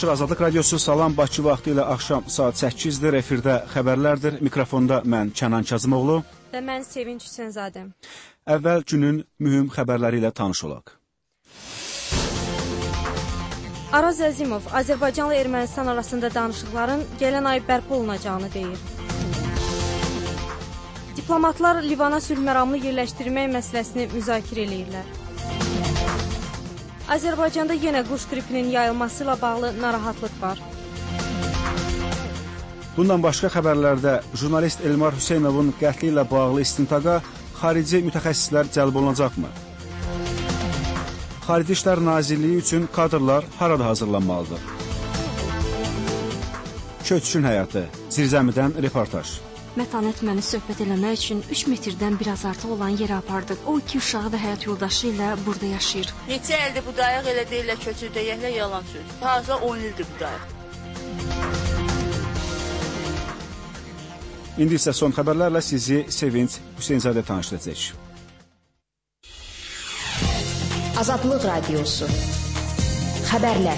Açıq Azadlıq Radiosu Salam Bakı vaxtı ilə axşam saat 8-dir. Efirdə xəbərlərdir. Mikrofonda mən Kənan Kazımoğlu və mən Sevinç Hüseynzadə. Əvvəl günün mühüm xəbərləri ilə tanış olaq. Araz Əzimov Azərbaycanla Ermənistan arasında danışıqların gələn ay bərpa olunacağını deyir. Diplomatlar Livana sülhməramlı yerləşdirmək məsələsini müzakirə edirlər. Azərbaycanda yenə quş qripinin yayılması ilə bağlı narahatlıq var. Bundan başqa xəbərlərdə jurnalist Elmar Hüseynovun qətli ilə bağlı istintaqa xarici mütəxəssislər cəlb olunacaqmı? Xarici İşlər Nazirliyi üçün kadrlar harada hazırlanmalıdır? Köçkün həyatı, Zirzəmidən reportaj. Mətanət məni söhbət eləmək üçün 3 metrdən biraz artıq olan yerə apardıq. O 2 uşağı və həyat yoldaşı ilə burada yaşayır. Neçə ildir budayıq, elə deyirlər köçürdəyəklə yalan söz. Hazır 10 ildir budayıq. İndi isə son xəbərlərlə sizi Sevinç Hüseynzadə tanışdıracaq. Azadlıq Radiosu Xəbərlər.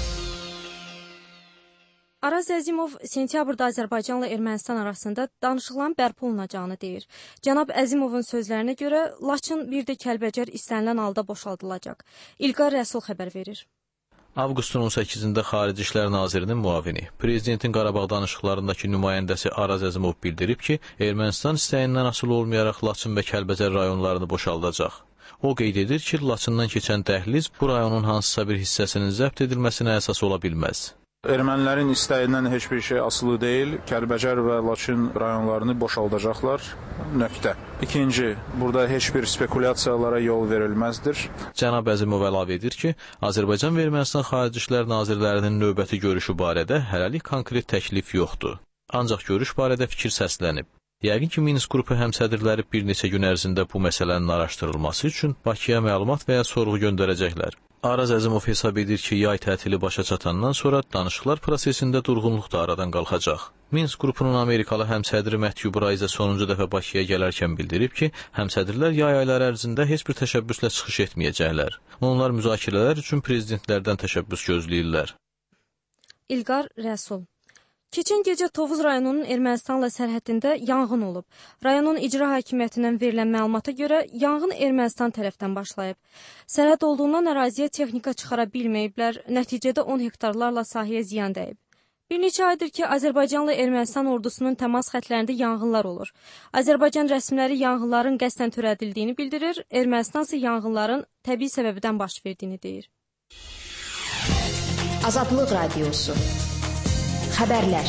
Araz Əzimov sentyabrda Azərbaycanla Ermənistan arasında danışıqların bərpa olunacağını deyir. Cənab Əzimovun sözlərinə görə Laçın bir də Kəlbəcər istənilən halda boşaldılacaq. İlqar Rəsul xəbər verir. Avqustun 18-də Xarici İşlər Nazirinin müavini, Prezidentin Qarabağ danışıqlarındakı nümayəndəsi Araz Əzimov bildirib ki, Ermənistan istəyindən asılı olmayaraq Laçın və Kəlbəcər rayonlarını boşaldacaq. O qeyd edir ki, Laçından keçən dəhliz bu rayonun hansısa bir hissəsinin zəbt edilməsinə əsas ola bilməz. Ermənilərin istəyindən heç bir şey asılı deyil. Kəlbəcər və Laçın rayonlarını boşaldacaqlar. Nöqtə. İkinci, burada heç bir spekulyasiyalara yol verilməzdir. Cənab Əzimov əlavə edir ki, Azərbaycan və Ermənistan Xarici İşlər Nazirlərinin növbəti görüşü barədə hələlik konkret təklif yoxdur. Ancaq görüş barədə fikir səslənib. Yəqin ki, Minsk qrupu həmsədrləri bir neçə gün ərzində bu məsələnin araşdırılması üçün Bakıya məlumat və ya sorğu göndərəcəklər. Araz Əzimov hesab edir ki, yay tətili başa çatandan sonra danışıqlar prosesində durğunluq da aradan qalxacaq. Minsk qrupunun Amerikalı həmsədri Matthew Bryce sonuncu dəfə Bakıya gələrkən bildirib ki, həmsədrlər yay ayları ərzində heç bir təşəbbüslə çıxış etməyəcəklər. Onlar müzakirələr üçün prezidentlərdən təşəbbüs gözləyirlər. İlqar Rəsul. Keçən gecə Tovuz rayonunun Ermənistanla sərhədində yanğın olub. Rayonun icra hakimiyyətindən verilən məlumata görə yanğın Ermənistan tərəfdən başlayıb. Sərhəd olduğundan əraziyə texnika çıxara bilməyiblər, nəticədə 10 hektarlarla sahəyə ziyan dəyib. Bir neçə aydır ki, Azərbaycanla Ermənistan ordusunun təmas xətlərində yanğınlar olur. Azərbaycan rəsmiləri yanğınların qəsdən törədildiyini bildirir, Ermənistan isə yanğınların təbii səbəbdən baş verdiyini deyir. Azadlıq Radiosu Xəbərlər.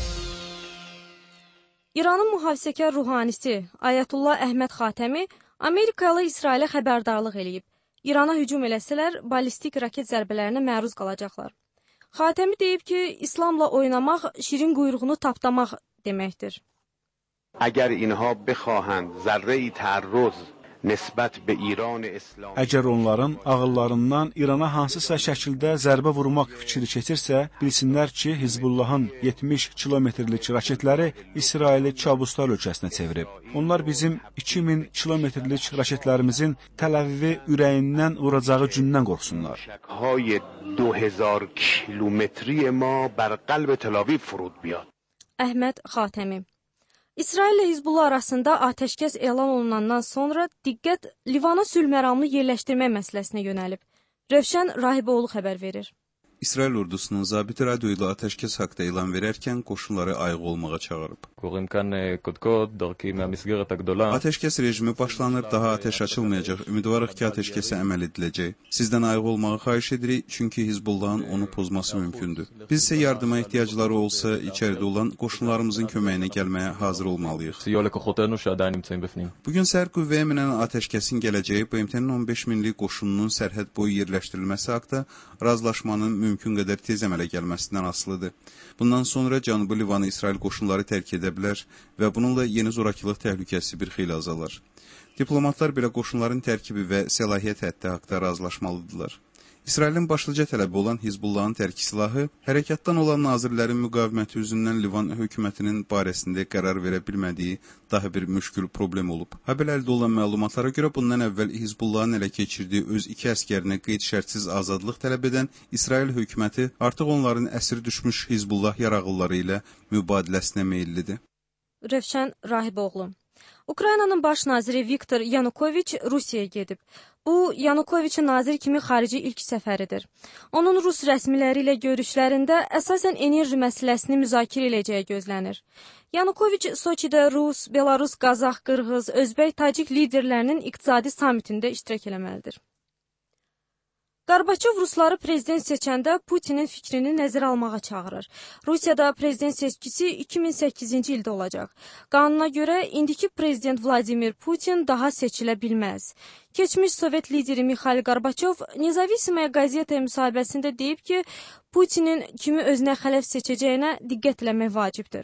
İranın mühafizəkar ruhanisi Ayətullah Əhməd Xatəmi Amerika ilə İsrailə xəbərdarlıq eləyib. İrana hücum eləsələr, ballistik raket zərbələrinə məruz qalacaqlar. Xatəmi deyib ki, İslamla oynamaq şirin quyruğunu tapdamaq deməkdir. Əgər inha bixahənd zərrə-i tərruz nisbət be İran İslam. Əgər onların ağıllarından İrana hansısa şəkildə zərbə vurmaq fikri keçirsə, bilsinlər ki, Hizbullahın 70 kilometrlik raketləri İsraili kabuslar ölkəsinə çevirib. Onlar bizim 2000 kilometrlik raketlərimizin Təl-Əvivi ürəyindən vuracağı gündən qorxsunlar. 2000 kilometri ma bər qəlb Təl-Əviv furud biyad. Əhməd Xatəmi. İsrail ilə Hizbullah arasında atəşkəs elan olunandan sonra diqqət Livana sülhməramlı yerləşdirmək məsələsinə yönəlib. Rövşən Rahiboğlu xəbər verir. İsrail ordusunun zabiti radyo ilə atəşkəs haqda elan verərkən qoşunları ayıq olmağa çağırıb. Atəşkəs rejimi başlanır, daha atəş açılmayacaq. Ümidvarıq ki, atəşkəsə əməl ediləcək. Sizdən ayıq olmağı xahiş edirik, çünki Hizbullahın onu pozması mümkündür. Biz isə yardıma ehtiyacları olsa, içəridə olan qoşunlarımızın köməyinə gəlməyə hazır olmalıyıq. Bugün səhər qüvvəyə minən atəşkəsin gələcəyi BMT-nin 15 minlik qoşununun sərhəd boyu yerləşdirilməsi haqda razılaşmanın mümkün qədər tez əmələ gəlməsindən asılıdır. Bundan sonra Cənubi Livanı İsrail qoşunları tərk edə bilər və bununla yeni zorakılıq təhlükəsi bir xeyli azalar. Diplomatlar belə qoşunların tərkibi və səlahiyyət həddi haqda razılaşmalıdırlar. İsrailin başlıca tələbi olan Hizbullahın tərk silahı, hərəkatdan olan nazirlərin müqaviməti üzündən Livan hökumətinin barəsində qərar verə bilmədiyi daha bir müşkül problem olub. Habelə əldə olan məlumatlara görə bundan əvvəl Hizbullahın ələ keçirdiyi öz 2 əskərinə qeyd-şərtsiz azadlıq tələb edən İsrail hökuməti artıq onların əsir düşmüş Hizbullah yarağılları ilə mübadiləsinə meyillidir. Rövşən Rahiboğlu. Ukraynanın baş naziri Viktor Yanukoviç Rusiyaya gedib. Bu, Yanukoviçin nazir kimi xarici ilk səfəridir. Onun Rus rəsmiləri ilə görüşlərində əsasən enerji məsələsini müzakirə edəcəyi gözlənir. Yanukoviç Soçidə Rus, Belarus, Qazax, Qırğız, Özbək, Tacik liderlərinin iqtisadi samitində iştirak eləməlidir. Qarbaçov Rusları prezident seçəndə Putinin fikrini nəzərə almağa çağırır. Rusiyada prezident seçkisi 2008-ci ildə olacaq. Qanuna görə indiki prezident Vladimir Putin daha seçilə bilməz. Keçmiş Sovet lideri Mikhail Qarbaçov Nezavisimaya qəzetə müsahibəsində deyib ki, Putinin kimi özünə xələf seçəcəyinə diqqət eləmək vacibdir.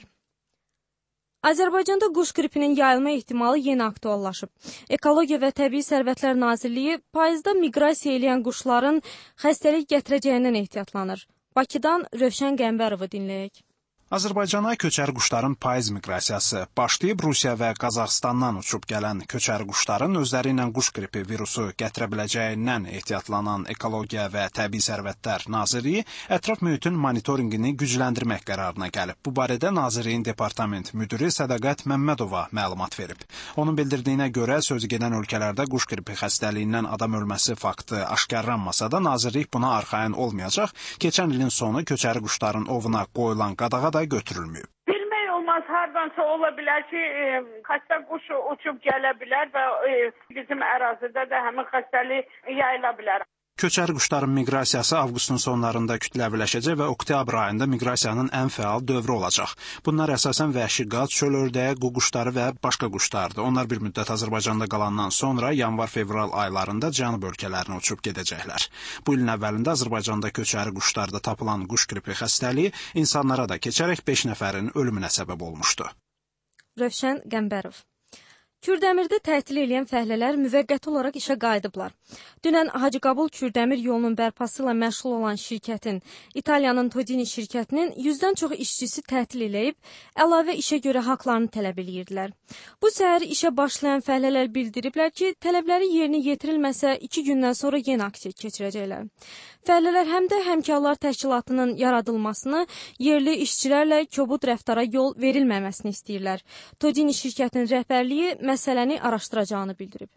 Azərbaycanda quş qripinin yayılma ehtimalı yeni aktuallaşıb. Ekologiya və Təbii Sərvətlər Nazirliyi payızda miqrasiya edən quşların xəstəlik gətirəcəyindən ehtiyatlanır. Bakıdan Rövşən Qəmbərovu dinləyək. Azərbaycana köçər quşların payız miqrasiyası başlayıb. Rusiya və Qazaxıstandan uçub gələn köçər quşların özləri ilə quş qripi virusu gətirə biləcəyindən ehtiyatlanan Ekologiya və Təbii Sərvətlər Nazirliyi ətraf mühitin monitorinqini gücləndirmək qərarına gəlib. Bu barədə Nazirliyin departament müdiri Sədaqət Məmmədova məlumat verib. Onun bildirdiyinə görə sözügedən ölkələrdə quş qripi xəstəliyindən adam ölməsi faktı aşkarlanmasa da Nazirlik buna arxayın olmayacaq. Keçən ilin sonu köçəri quşların ovuna qoyulan qadağa da götürülməyib. Bilmək olmaz, hardansa ola bilər ki, xəstə quş uçub gələ bilər və bizim ərazidə də həmin xəstəlik yayıla bilər. Köçəri quşların miqrasiyası avqustun sonlarında kütləviləşəcək və oktyabr ayında miqrasiyanın ən fəal dövrü olacaq. Bunlar əsasən vəhşi qaz, çöl ördəyi, qu quşları və başqa quşlardır. Onlar bir müddət Azərbaycanda qalandan sonra yanvar-fevral aylarında cənub ölkələrinə uçub gedəcəklər. Bu ilin əvvəlində Azərbaycanda köçəri quşlarda tapılan quş qripi xəstəliyi insanlara da keçərək 5 nəfərin ölümünə səbəb olmuşdu. Rövşən Qəmbərov. Kürdəmirdə tətil edən fəhlələr müvəqqəti olaraq işə qayıdıblar. Dünən Hacıqabul Kürdəmir yolunun bərpası ilə məşğul olan şirkətin, İtaliyanın Todini şirkətinin 100-dən çox işçisi tətil eləyib, əlavə işə görə haqlarını tələb eləyirdilər. Bu səhər işə başlayan fəhlələr bildiriblər ki, tələbləri yerinə yetirilməsə 2 gündən sonra yenə aksiya keçirəcəklər. Fəhlələr həm də həmkarlar təşkilatının yaradılmasını, yerli işçilərlə kobud rəftara yol verilməməsini istəyirlər. Todini şirkətinin rəhbərliyi məsələni araşdıracağını bildirib.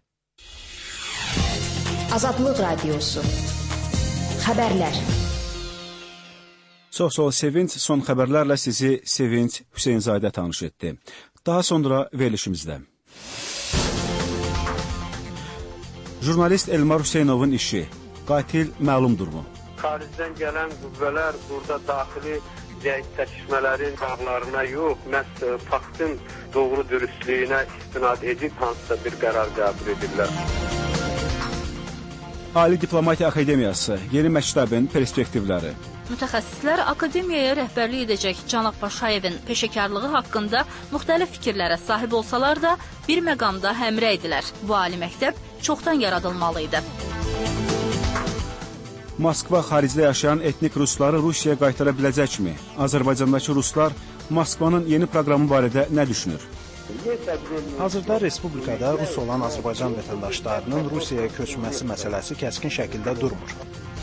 Azadlıq Radiosu. Xəbərlər. Çox sağ ol Sevinç, son xəbərlərlə sizi Sevinç Hüseynzadə tanış etdi. Daha sonra verilişimizdə. Jurnalist Elmar Hüseynovun işi. Qatil məlumdurmu? Xaricdən gələn qüvvələr burada daxili zəif çəkişmələrin bağlarına yox, məhz faktın doğru dürüstlüyünə istinad edib hansısa bir qərar qəbul edirlər. Ali Diplomatiya Akademiyası, yeni məktəbin perspektivləri. Mütəxəssislər akademiyaya rəhbərlik edəcək Cənab Paşayevin peşəkarlığı haqqında müxtəlif fikirlərə sahib olsalar da, bir məqamda həmrə idilər. Bu ali məktəb çoxdan yaradılmalı idi. Moskva xaricdə yaşayan etnik rusları Rusiyaya qaytara biləcəkmi? Azərbaycandakı ruslar Moskvanın yeni proqramı barədə nə düşünür? Hazırda respublikada rus olan Azərbaycan vətəndaşlarının Rusiyaya köçməsi məsələsi kəskin şəkildə durmur.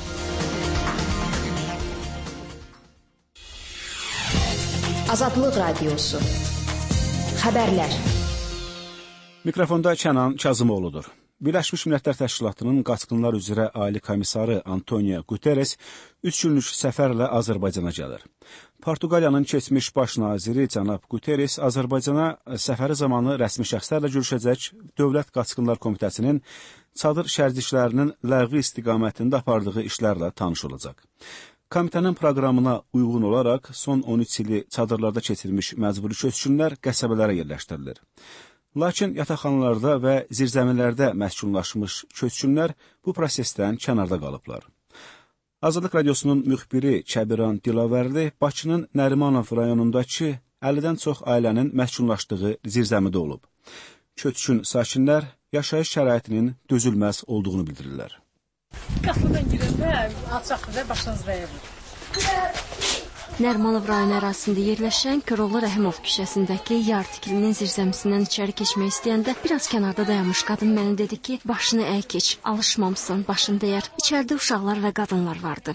Azadlıq Radiosu. Xəbərlər. Mikrofonda Kənan Kazımoğludur. Birləşmiş Millətlər Təşkilatının qaçqınlar üzrə Ali komissarı Antonio Guterres 3 günlük səfərlə Azərbaycana gəlir. Portuqaliyanın keçmiş baş naziri cənab Guterres Azərbaycana səfəri zamanı rəsmi şəxslərlə görüşəcək, Dövlət Qaçqınlar Komitəsinin çadır şərdişlərinin ləğvi istiqamətində apardığı işlərlə tanış olacaq. Komitənin proqramına uyğun olaraq son 13 ili çadırlarda keçirmiş məcburi köçkünlər qəsəbələrə yerləşdirilir. Lakin yataqxanalarda və zirzəmilərdə məskunlaşmış köçkünlər bu prosesdən kənarda qalıblar. Azadlıq Radiosunun müxbiri Kəbiran Dilavərli Bakının Nərimanov rayonundakı 50-dən çox ailənin məskunlaşdığı zirzəmidə olub. Köçkün sakinlər yaşayış şəraitinin dözülməz olduğunu bildirirlər. Qapıdan girəndə alçaqdır, başınızı verir. Nərmanov rayonu ərazisində yerləşən Köroğlu Rəhimov küçəsindəki yar tikilinin zirzəmisindən içəri keçmək istəyəndə biraz kənarda dayanmış qadın mənə dedi ki, başını əy keç, alışmamısan, başını dəyər. İçəridə uşaqlar və qadınlar vardı.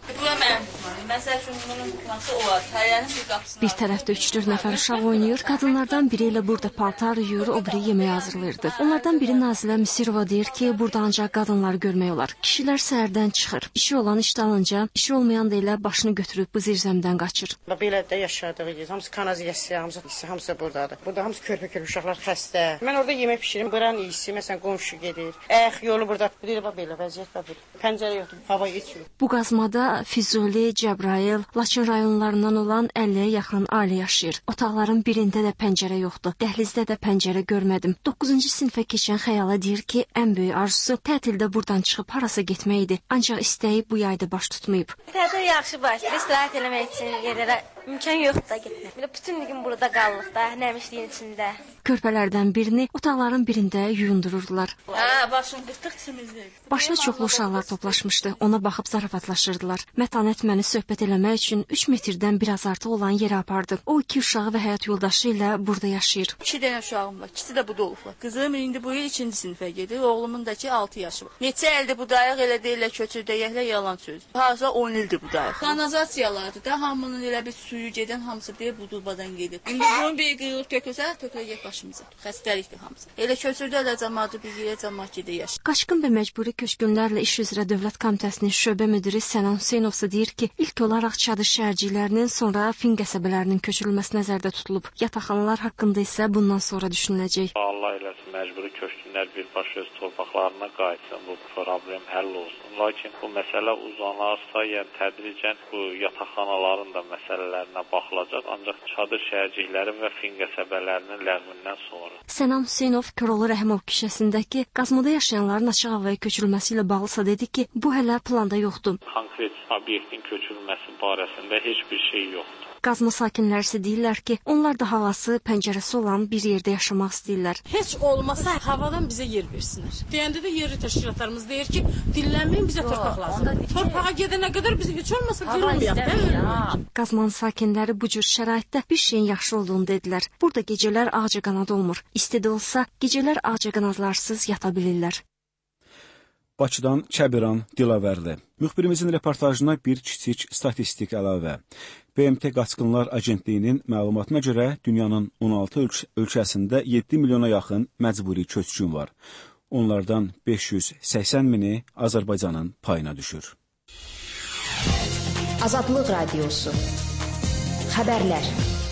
Bir tərəfdə 3-4 nəfər uşaq oynayır, qadınlardan biri ilə burada paltar yuyur, o biri yemək hazırlayırdı. Onlardan biri Nazilə Misirova deyir ki, burada ancaq qadınları görmək olar. Kişilər səhərdən çıxır, işi olan işdanınca, işi olmayan da elə başını götürüb bu zirzəmdən qaçır. Belə də yaşadığıyız, hamısı kanalizasiya, hamısı buradadır. Burada hamısı körpə-körpə uşaqlar xəstə. Mən orada yemək pişirim, buranın iyisi, məsələn, qonşu gedir. Yolu burada, belə vəziyyət var. Pəncərə yoxdur, hava içiyor. Bu qazmada Füzuli, Cəbrayıl, Laçın rayonlarından olan 50-yə yaxın ailə yaşayır. Otaqların birində də pəncərə yoxdur. Dəhlizdə də pəncərə görmədim. 9-cu sinifə keçən Xəyala deyir ki, ən böyük arzusu tətildə buradan çıxıb harasa getmək idi. Ancaq istəyi bu yayda baş tutmayıb. Tətil yaxşı baş, istirahət eləmək üçün yerlərə imkan yoxdur da getmək. Belə bütün gün burada qallıq da, nəmişliyin içində. Körpələrdən birini otaqların birində yuyundururdular. Başını qırtıq çimizdir. Başına çoxlu uşaqlar toplaşmışdı. Ona baxıb zarafatlaşırdılar. Mətanət məni söhbət eləmək üçün 3 metrdən biraz artıq olan yerə apardı. O 2 uşağı və həyat yoldaşı ilə burada yaşayır. 2 dənə uşağım var. İkisi də burada olublar. Qızım indi bu il 2-ci sinifə gedir. Oğlumun da ki 6 yaşı var. Neçə ildir budayıq, elə deyirlər köçürdəyəklə yalan söz. Hazır 10 ildir budayıq. Kanalizasiyalardır da hamının elə bir suyu gedən hamısı deyə budurbadan gedir. İndi bunun bir qıyılıb töküləcək başımıza. Xəstəlikdir hamısı. Elə köçürdələr cəmaatı bir yerə cəmaat gedir yaşayır. Qaçqın və məcburi köçkünlərlə iş üzrə Dövlət Komitəsinin şöbə müdiri Sənan Hüseynovsa deyir ki, ilk olaraq Çadır şəhərciklərinin, sonra Fin qəsəbələrinin köçürülməsi nəzərdə tutulub. Yataqxanalar haqqında isə bundan sonra düşünüləcək. Allah eləsin, məcburi köçkünlər birbaşa öz torpaqlarına qayıtsın, bu problem həll olsun. Lakin bu məsələ uzanarsa, yəni tədricən bu yataqxanaların da məsələlərinə baxılacaq, ancaq Çadır şəhərcikləri və Fin qəsəbələrinin ləğvindən sonra. Sənan Hüseynov Köroğlu Rəhimov küçəsindəki qazmada yaşayanların açıq havaya köçürülməsi ilə bağlısa dedi ki, bu hələ planda yoxdur. Konkret obyektin köçürülməsi barəsində heç bir şey yoxdur. Qazma sakinləri isə deyirlər ki, onlar da havası, pəncərəsi olan bir yerdə yaşamaq istəyirlər. Heç olmasa havadan bizə yer versinlər. Deyəndə də yerli təşkilatlarımız deyir ki, dinlənməyin, bizə torpaq lazımdır. Torpağa gedənə qədər bizi heç olmasa qırılmayaq. Qazmanın sakinləri bu cür şəraitdə bir şeyin yaxşı olduğunu dedilər. Burada gecələr ağcaqanad olmur. İstidə olsa, gecələr ağcaqanadlarsız yata bilirlər. Bakıdan Kəbiran Dilavərli. Müxbirimizin reportajına bir kiçik statistik əlavə. BMT Qaçqınlar Agentliyinin məlumatına görə dünyanın 16 ölkəsində 7 milyona yaxın məcburi köçkün var. Onlardan 580 mini Azərbaycanın payına düşür. Azadlıq Radiosu. Xəbərlər.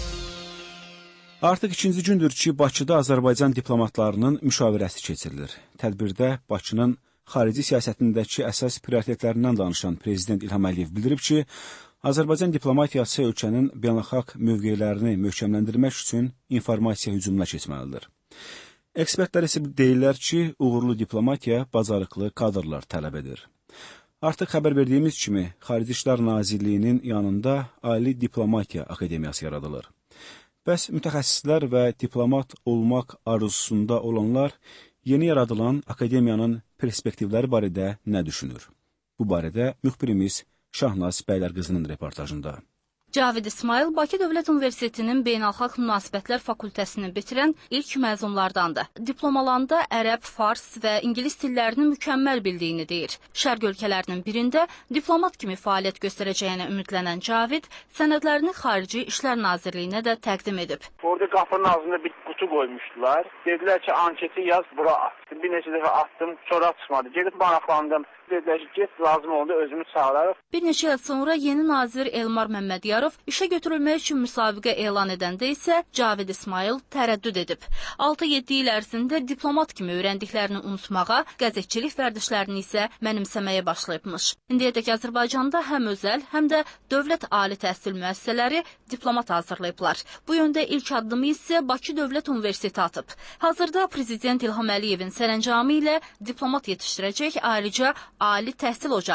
Artıq ikinci gündür ki, Bakıda Azərbaycan diplomatlarının müşavirəsi keçirilir. Tədbirdə Bakının xarici siyasətindəki əsas prioritetlərindən danışan Prezident İlham Əliyev bildirib ki, Azərbaycan diplomatiyası ölkənin beynəlxalq mövqelərini möhkəmləndirmək üçün informasiya hücumuna keçməlidir. Ekspertlər isə deyirlər ki, uğurlu diplomatiya bacarıqlı kadrlar tələb edir. Artıq xəbər verdiyimiz kimi, Xarici İşlər Nazirliyinin yanında Ali Diplomatiya Akademiyası yaradılır. Bəs mütəxəssislər və diplomat olmaq arzusunda olanlar yeni yaradılan akademiyanın perspektivləri barədə nə düşünür? Bu barədə müxbirimiz Şahnaz Bəylərqızının reportajında. Cavid İsmail Bakı Dövlət Universitetinin Beynəlxalq Münasibətlər Fakültəsini bitirən ilk məzunlardandır. Diplomalanda ərəb, fars və ingilis dillərini mükəmməl bildiyini deyir. Şərq ölkələrinin birində diplomat kimi fəaliyyət göstərəcəyinə ümidlənən Cavid sənədlərini Xarici İşlər Nazirliyinə də təqdim edib. Orada qapının ağzında bir qutu qoymuşdular. Dedilər ki, anketi yaz, bura at. Bir neçə dəfə atdım, sonra çıxmadı. Gedib maraqlandım. Dedilər ki, get, lazım oldu, özümü çağırarıq. Bir neçə il sonra yeni nazir Elmar Məmmədiyarov işə götürülmək üçün müsabiqə elan edəndə isə Cavid İsmail tərəddüd edib. 6-7 il ərzində diplomat kimi öyrəndiklərini unutmağa, qəzetçilik vərdişlərini isə mənimsəməyə başlayıbmış. İndiyədək Azərbaycanda həm özəl, həm də dövlət ali təhsil müəssisələri diplomat hazırlayıblar. Bu yöndə ilk addımı isə Bakı Dövlət Universiteti atıb. Hazırda Prezident İlham Əliyevin sərəncamı ilə diplomat yetişdirəcək ayrıca Ali Təhsil Ocağı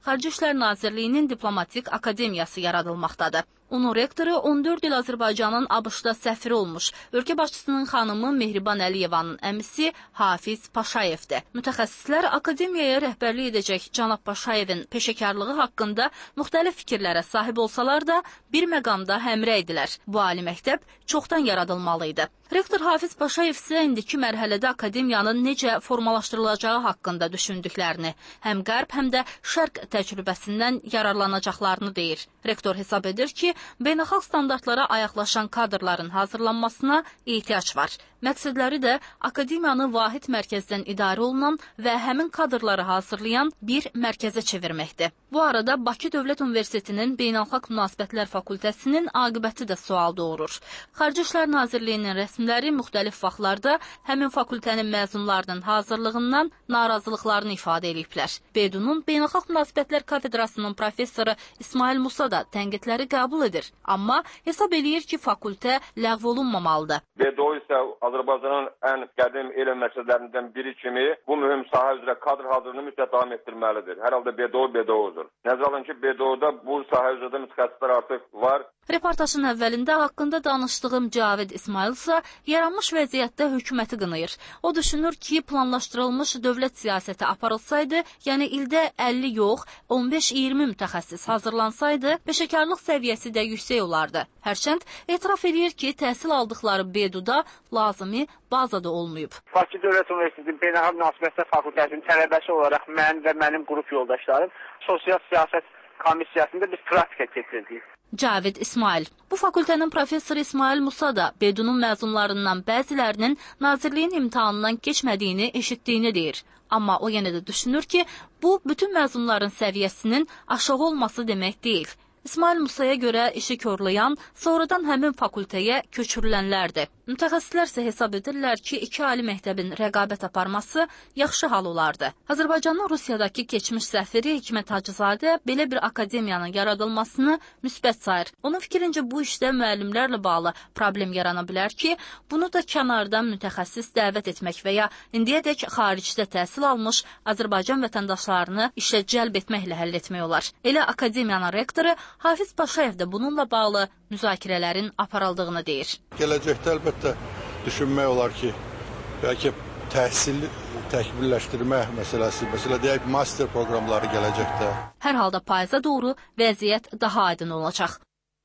Xarici İşlər Nazirliyinin diplomatik akademiyası yaradılmaqdadır. Onun rektoru 14 il Azərbaycanın ABŞ-da səfiri olmuş, ölkə başçısının xanımı Mehriban Əliyevanın əmisi Hafiz Paşayevdir. Mütəxəssislər akademiyaya rəhbərlik edəcək Cənab Paşayevin peşəkarlığı haqqında müxtəlif fikirlərə sahib olsalar da, bir məqamda həmrəy idilər. Bu ali məktəb çoxdan yaradılmalıydı. Rektor Hafiz Paşayev isə indiki mərhələdə akademiyanın necə formalaşdırılacağı haqqında düşündüklərini, həm qərb, həm də şərq təcrübəsindən yararlanacaqlarını deyir. Rektor hesab edir ki, beynəlxalq standartlara ayaqlaşan kadrların hazırlanmasına ehtiyac var. Məqsədləri də akademiyanı vahid mərkəzdən idarə olunan və həmin kadrları hazırlayan bir mərkəzə çevirməkdir. Bu arada Bakı Dövlət Universitetinin Beynəlxalq Münasibətlər Fakültəsinin aqibəti də sual doğurur. Xarici İşlər Nazirliyinin rəsmiləri müxtəlif vaxtlarda həmin fakültənin məzunlarının hazırlığından narazılıqlarını ifadə ediblər. BEDU-nun Beynəlxalq Münasibətlər Kafedrasının professoru İsmail Musa da tənqidləri qəbul edir. Amma hesab eləyir ki, fakültə ləğv olunmamalıdır. BEDU isə Azərbaycanın ən qədim elm məqsədlərindən biri kimi bu mühüm sahə üzrə kadr hazırlığını mütləq davam etdirməlidir. Hər halda BEDU-dur. Nəzərə alın ki, BEDU-da bu sahə üzrə mütəxəssislər artıq var. Reportajın əvvəlində haqqında danışdığım Cavid İsmail isə yaranmış vəziyyətdə hökuməti qınayır. O düşünür ki, planlaşdırılmış dövlət siyasəti aparılsaydı, yəni ildə 50 yox, 15-20 mütəxəssis hazırlansaydı, peşəkarlıq səviyyəsi də yüksək olardı. Hərçənd etiraf edir ki, təhsil aldıqları BEDU-da lazımi bazada olmayıb. Bakı Dövlət Universitetinin Beynəlxalq Münasibətlər Fakültəsinin tələbəsi olaraq mən və mənim qrup yoldaşlarım sosial siyasət komissiyasında biz praktika keçirdik. Cavid İsmail. Bu fakültənin professoru İsmail Musa da BEDU-nun məzunlarından bəzilərinin nazirliyin imtahanından keçmədiyini eşitdiyini deyir. Amma o yenə də düşünür ki, bu bütün məzunların səviyyəsinin aşağı olması demək deyil. İsmail Musaya görə işi körlayan, sonradan həmin fakültəyə köçürülənlərdir. Mütəxəssislər isə hesab edirlər ki, iki ali məktəbin rəqabət aparması yaxşı hal olardı. Azərbaycanın Rusiyadakı keçmiş səfiri Hikmət Hacızadə belə bir akademiyanın yaradılmasını müsbət sayır. Onun fikrincə bu işdə müəllimlərlə bağlı problem yarana bilər ki, bunu da kənardan mütəxəssis dəvət etmək və ya indiyədək xaricdə təhsil almış Azərbaycan vətəndaşlarını işə cəlb etməklə həll etmək olar. Elə akademiyanın rektoru Hafiz Paşayev də bununla bağlı müzakirələrin aparıldığını deyir. Gələcəkdə əlbəttə düşünmək olar ki, bəlkə təhsil təkmilləşdirmə məsələsi, deyək master proqramları gələcəkdə. Hər halda payıza doğru vəziyyət daha aydın olacaq.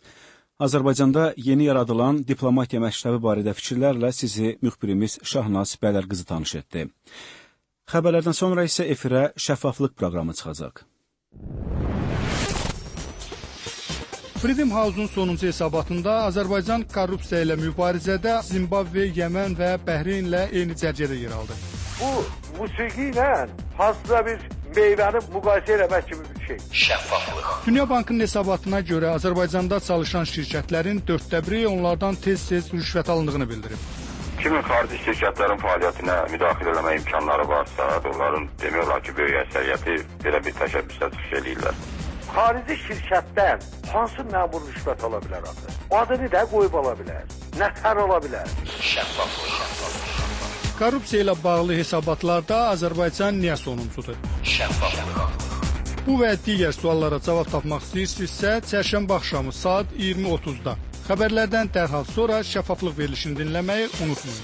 Azərbaycanda yeni yaradılan diplomatiya məktəbi barədə fikirlərlə sizi müxbirimiz Şahnaz Bədərqızı tanış etdi. Xəbərlərdən sonra isə efirə şəffaflıq proqramı çıxacaq. Freedom House-un sonuncu hesabatında Azərbaycan korrupsiya ilə mübarizədə Zimbabve, Yəmən və Bəhreynlə eyni cərgədə yer aldı. Bu musiqi ilə hansısa bir meyvəni müqayisə eləmək kimi bir şey. Şəffaflıq. Dünya Bankının hesabatına görə Azərbaycanda çalışan şirkətlərin 1/4 onlardan tez-tez rüşvət alındığını bildirib. Kimin xarici şirkətlərin fəaliyyətinə müdaxilə eləmə imkanları varsa, onların demək olar ki, böyük əksəriyyəti belə bir təşəbbüslə çıxış edirlər. Xarici şirkətdən hansı məmur rüşvət ala bilər axı? Adını da qoyub ala bilər. Nətər ala bilər? Şəffaflıq. Korrupsiya ilə bağlı hesabatlarda Azərbaycan niyə sonuncudur? Şəffaflıq. Bu və digər suallara cavab tapmaq istəyirsinizsə, çərşənbə axşamı saat 20:30-da xəbərlərdən dərhal sonra şəffaflıq verilişini dinləməyi unutmayın.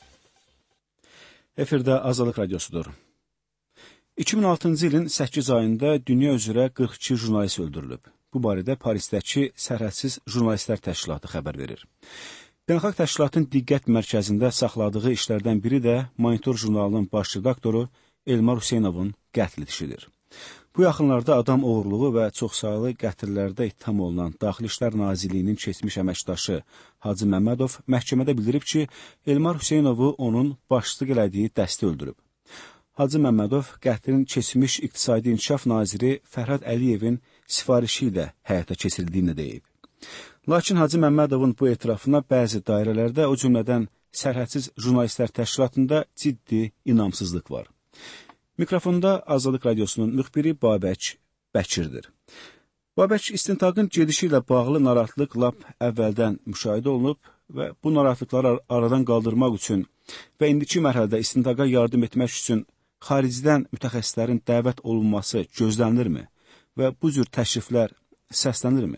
Efirdə Azadlıq Radiosudur. 2006-cı ilin 8 ayında dünya üzrə 42 jurnalist öldürülüb. Bu barədə Parisdəki Sərhədsiz Jurnalistlər Təşkilatı xəbər verir. Beynəlxalq təşkilatın diqqət mərkəzində saxladığı işlərdən biri də Monitor jurnalının baş redaktoru Elmar Hüseynovun qətl işidir. Bu yaxınlarda adam oğurluğu və çoxsaylı qətllərdə ittiham olunan Daxili İşlər Nazirliyinin keçmiş əməkdaşı Hacı Məmmədov məhkəmədə bildirib ki, Elmar Hüseynovu onun başçılıq elədiyi dəstə öldürüb. Hacı Məmmədov qətlin keçmiş İqtisadi İnkişaf Naziri Fərhad Əliyevin sifarişi ilə həyata keçirildiyini deyib. Lakin Hacı Məmmədovun bu etirafına bəzi dairələrdə, o cümlədən Sərhədsiz Jurnalistlər Təşkilatında ciddi inamsızlıq var. Mikrofonda Azadlıq Radiosunun müxbiri Babək Bəkirdir. Babək, istintaqın gedişi ilə bağlı narahatlıq lap əvvəldən müşahidə olunub və bu narahatlıqları aradan qaldırmaq üçün və indiki mərhələdə istintaqa yardım etmək üçün xaricdən mütəxəssislərin dəvət olunması gözlənilirmi? və bu cür təşriflər səslənirmi?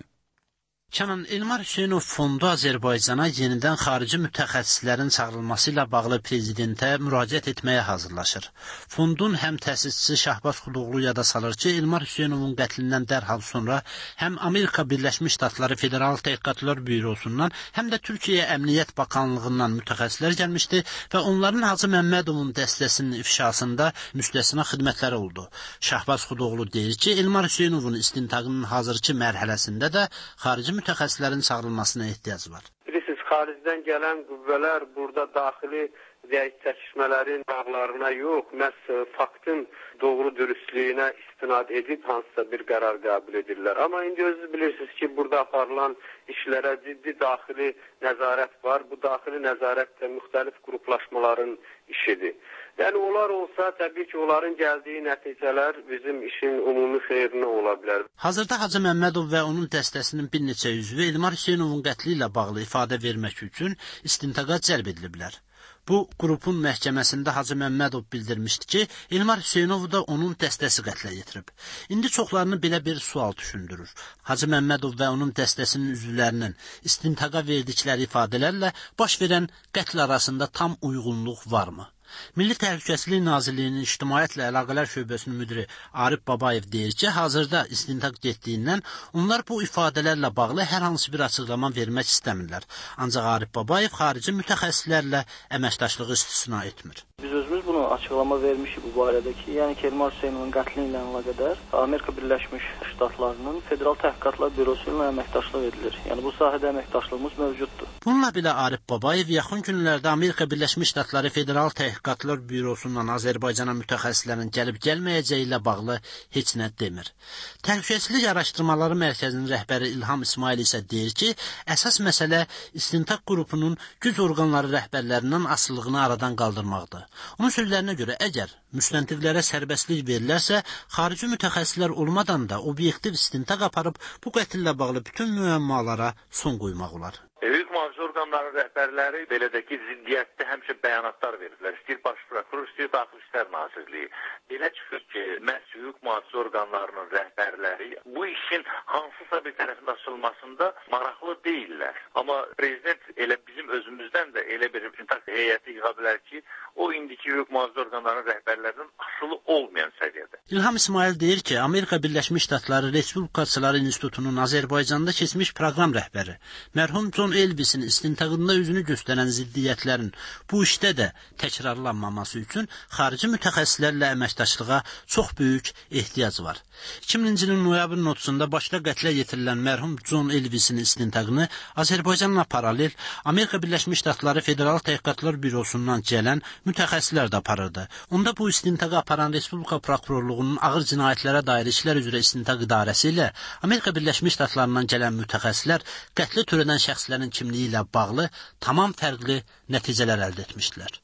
Kənan, Elmar Hüseynov fondu Azərbaycana yenidən xarici mütəxəssislərin çağırılması ilə bağlı prezidentə müraciət etməyə hazırlaşır. Fondun həm təsisçisi Şahbaz Xudoğlu yada salır ki, Elmar Hüseynovun qətlindən dərhal sonra həm Amerika Birləşmiş Ştatları Federal Təhqiqatlar Bürosundan, həm də Türkiyə Əmniyyət Bakanlığından mütəxəssislər gəlmişdi və onların Hacı Məmmədovun dəstəsinin ifşasında müstəsna xidmətləri oldu. Şahbaz Xudoğlu deyir ki, Elmar Hüseynovun istintaqının hazırki mərhələsində də xarici mütəxəssislərin çağırılmasına ehtiyac var. Bilirsiniz, xaricdən gələn qüvvələr burada daxili zəif çəkişmələrin bağlarına yox, məhz faktın doğru dürüstlüyünə istinad edib hansısa bir qərar qəbul edirlər. Amma indi özünüz bilirsiniz ki, burada aparılan işlərə ciddi daxili nəzarət var. Bu daxili nəzarət də müxtəlif qruplaşmaların işidir. Yəni, onlar olsa, təbii ki, onların gəldiyi nəticələr bizim işin ümumi xeyrinə ola bilər. Hazırda Hacı Məmmədov və onun dəstəsinin bir neçə üzvü Elmar Hüseynovun qətli ilə bağlı ifadə vermək üçün istintaqa cəlb ediliblər. Bu, qrupun məhkəməsində Hacı Məmmədov bildirmişdi ki, Elmar Hüseynov da onun dəstəsi qətlə yetirib. İndi çoxlarını belə bir sual düşündürür. Hacı Məmmədov və onun dəstəsinin üzvlərinin istintaqa verdikləri ifadələrlə baş verən qətl arasında tam uyğunluq varmı? Milli Təhlükəsizlik Nazirliyinin İctimaiyyətlə Əlaqələr Şöbəsinin müdiri Arif Babayev deyir ki, hazırda istintaq getdiyindən onlar bu ifadələrlə bağlı hər hansı bir açıqlama vermək istəmirlər. Ancaq Arif Babayev xarici mütəxəssislərlə əməkdaşlığı istisna etmir. Biz özümüz bunu açıqlama vermişik bu barədə ki, yəni ki, Elmar Hüseynovun qətli ilə əlaqədar Amerika Birləşmiş Ştatlarının Federal Təhqiqatlar Bürosu ilə əməkdaşlıq edilir. Yəni bu sahədə əməkdaşlığımız mövcuddur. Bununla belə Arif Babayev yaxın günlərdə Amerika Birləşmiş Ştatları Federal Təhqiqatlar Bürosundan Azərbaycana mütəxəssislərin gəlib-gəlməyəcəyi ilə bağlı heç nə demir. Təhlükəsizlik Araşdırmaları Mərkəzinin rəhbəri İlham İsmail isə deyir ki, əsas məsələ istintaq qrupunun güc orqanları rəhbərlərindən asılılığını aradan qaldırmaqdır. Onun sözlərinə görə, əgər müstəntiqlərə sərbəstlik verilərsə, xarici mütəxəssislər olmadan da obyektiv istintaq aparıb bu qətllə bağlı bütün müəmmalara son qoymaq olar. Hüquq mühafizə orqanlarının rəhbərləri belədəki ziddiyyətdə həmişə bəyanatlar verirlər. İstəyir Baş Prokuror, istəyir Daxili İşlər Nazirliyi. Belə çıxır ki, məhz hüquq mühafizə orqanlarının rəhbərləri bu işin hansısa bir tərəfində açılmasında maraqlı deyirlər. Amma prezident elə bizim özümüzdən də elə bir istintaq heyəti yığa bilər ki, o indiki hüquq mühafizə orqanlarının rəhbərlərinin asılı olmayan səviyyədə. İlham İsmail deyir ki, Amerika Birləşmiş Ştatları Respublikaçıları İnstitutunun Azərbaycanda keçmiş proqram rəhbəri, mərhum John Elvisin istintaqında üzünü göstərən ziddiyyətlərin bu işdə də təkrarlanmaması üçün xarici mütəxəssislərlə əməkdaşlığa çox böyük ehtiyac var. 2000-ci ilin noyabrın 30-da Bakıda qətlə yetirilən mərhum John Elvisin istintaqını Azərbaycanla paralel Amerika Birləşmiş Ştatları Federal Təhqiqatlar Bürosundan gələn mütəxəssislər də aparırdı. Onda bu istintağı aparan Respublika Prokurorluğunun ağır cinayətlərə dair işlər üzrə istintaq idarəsi ilə Amerika Birləşmiş Ştatlarından gələn mütəxəssislər qətli törədən şəxslərin kimliyi ilə bağlı tamam fərqli nəticələr əldə etmişdilər.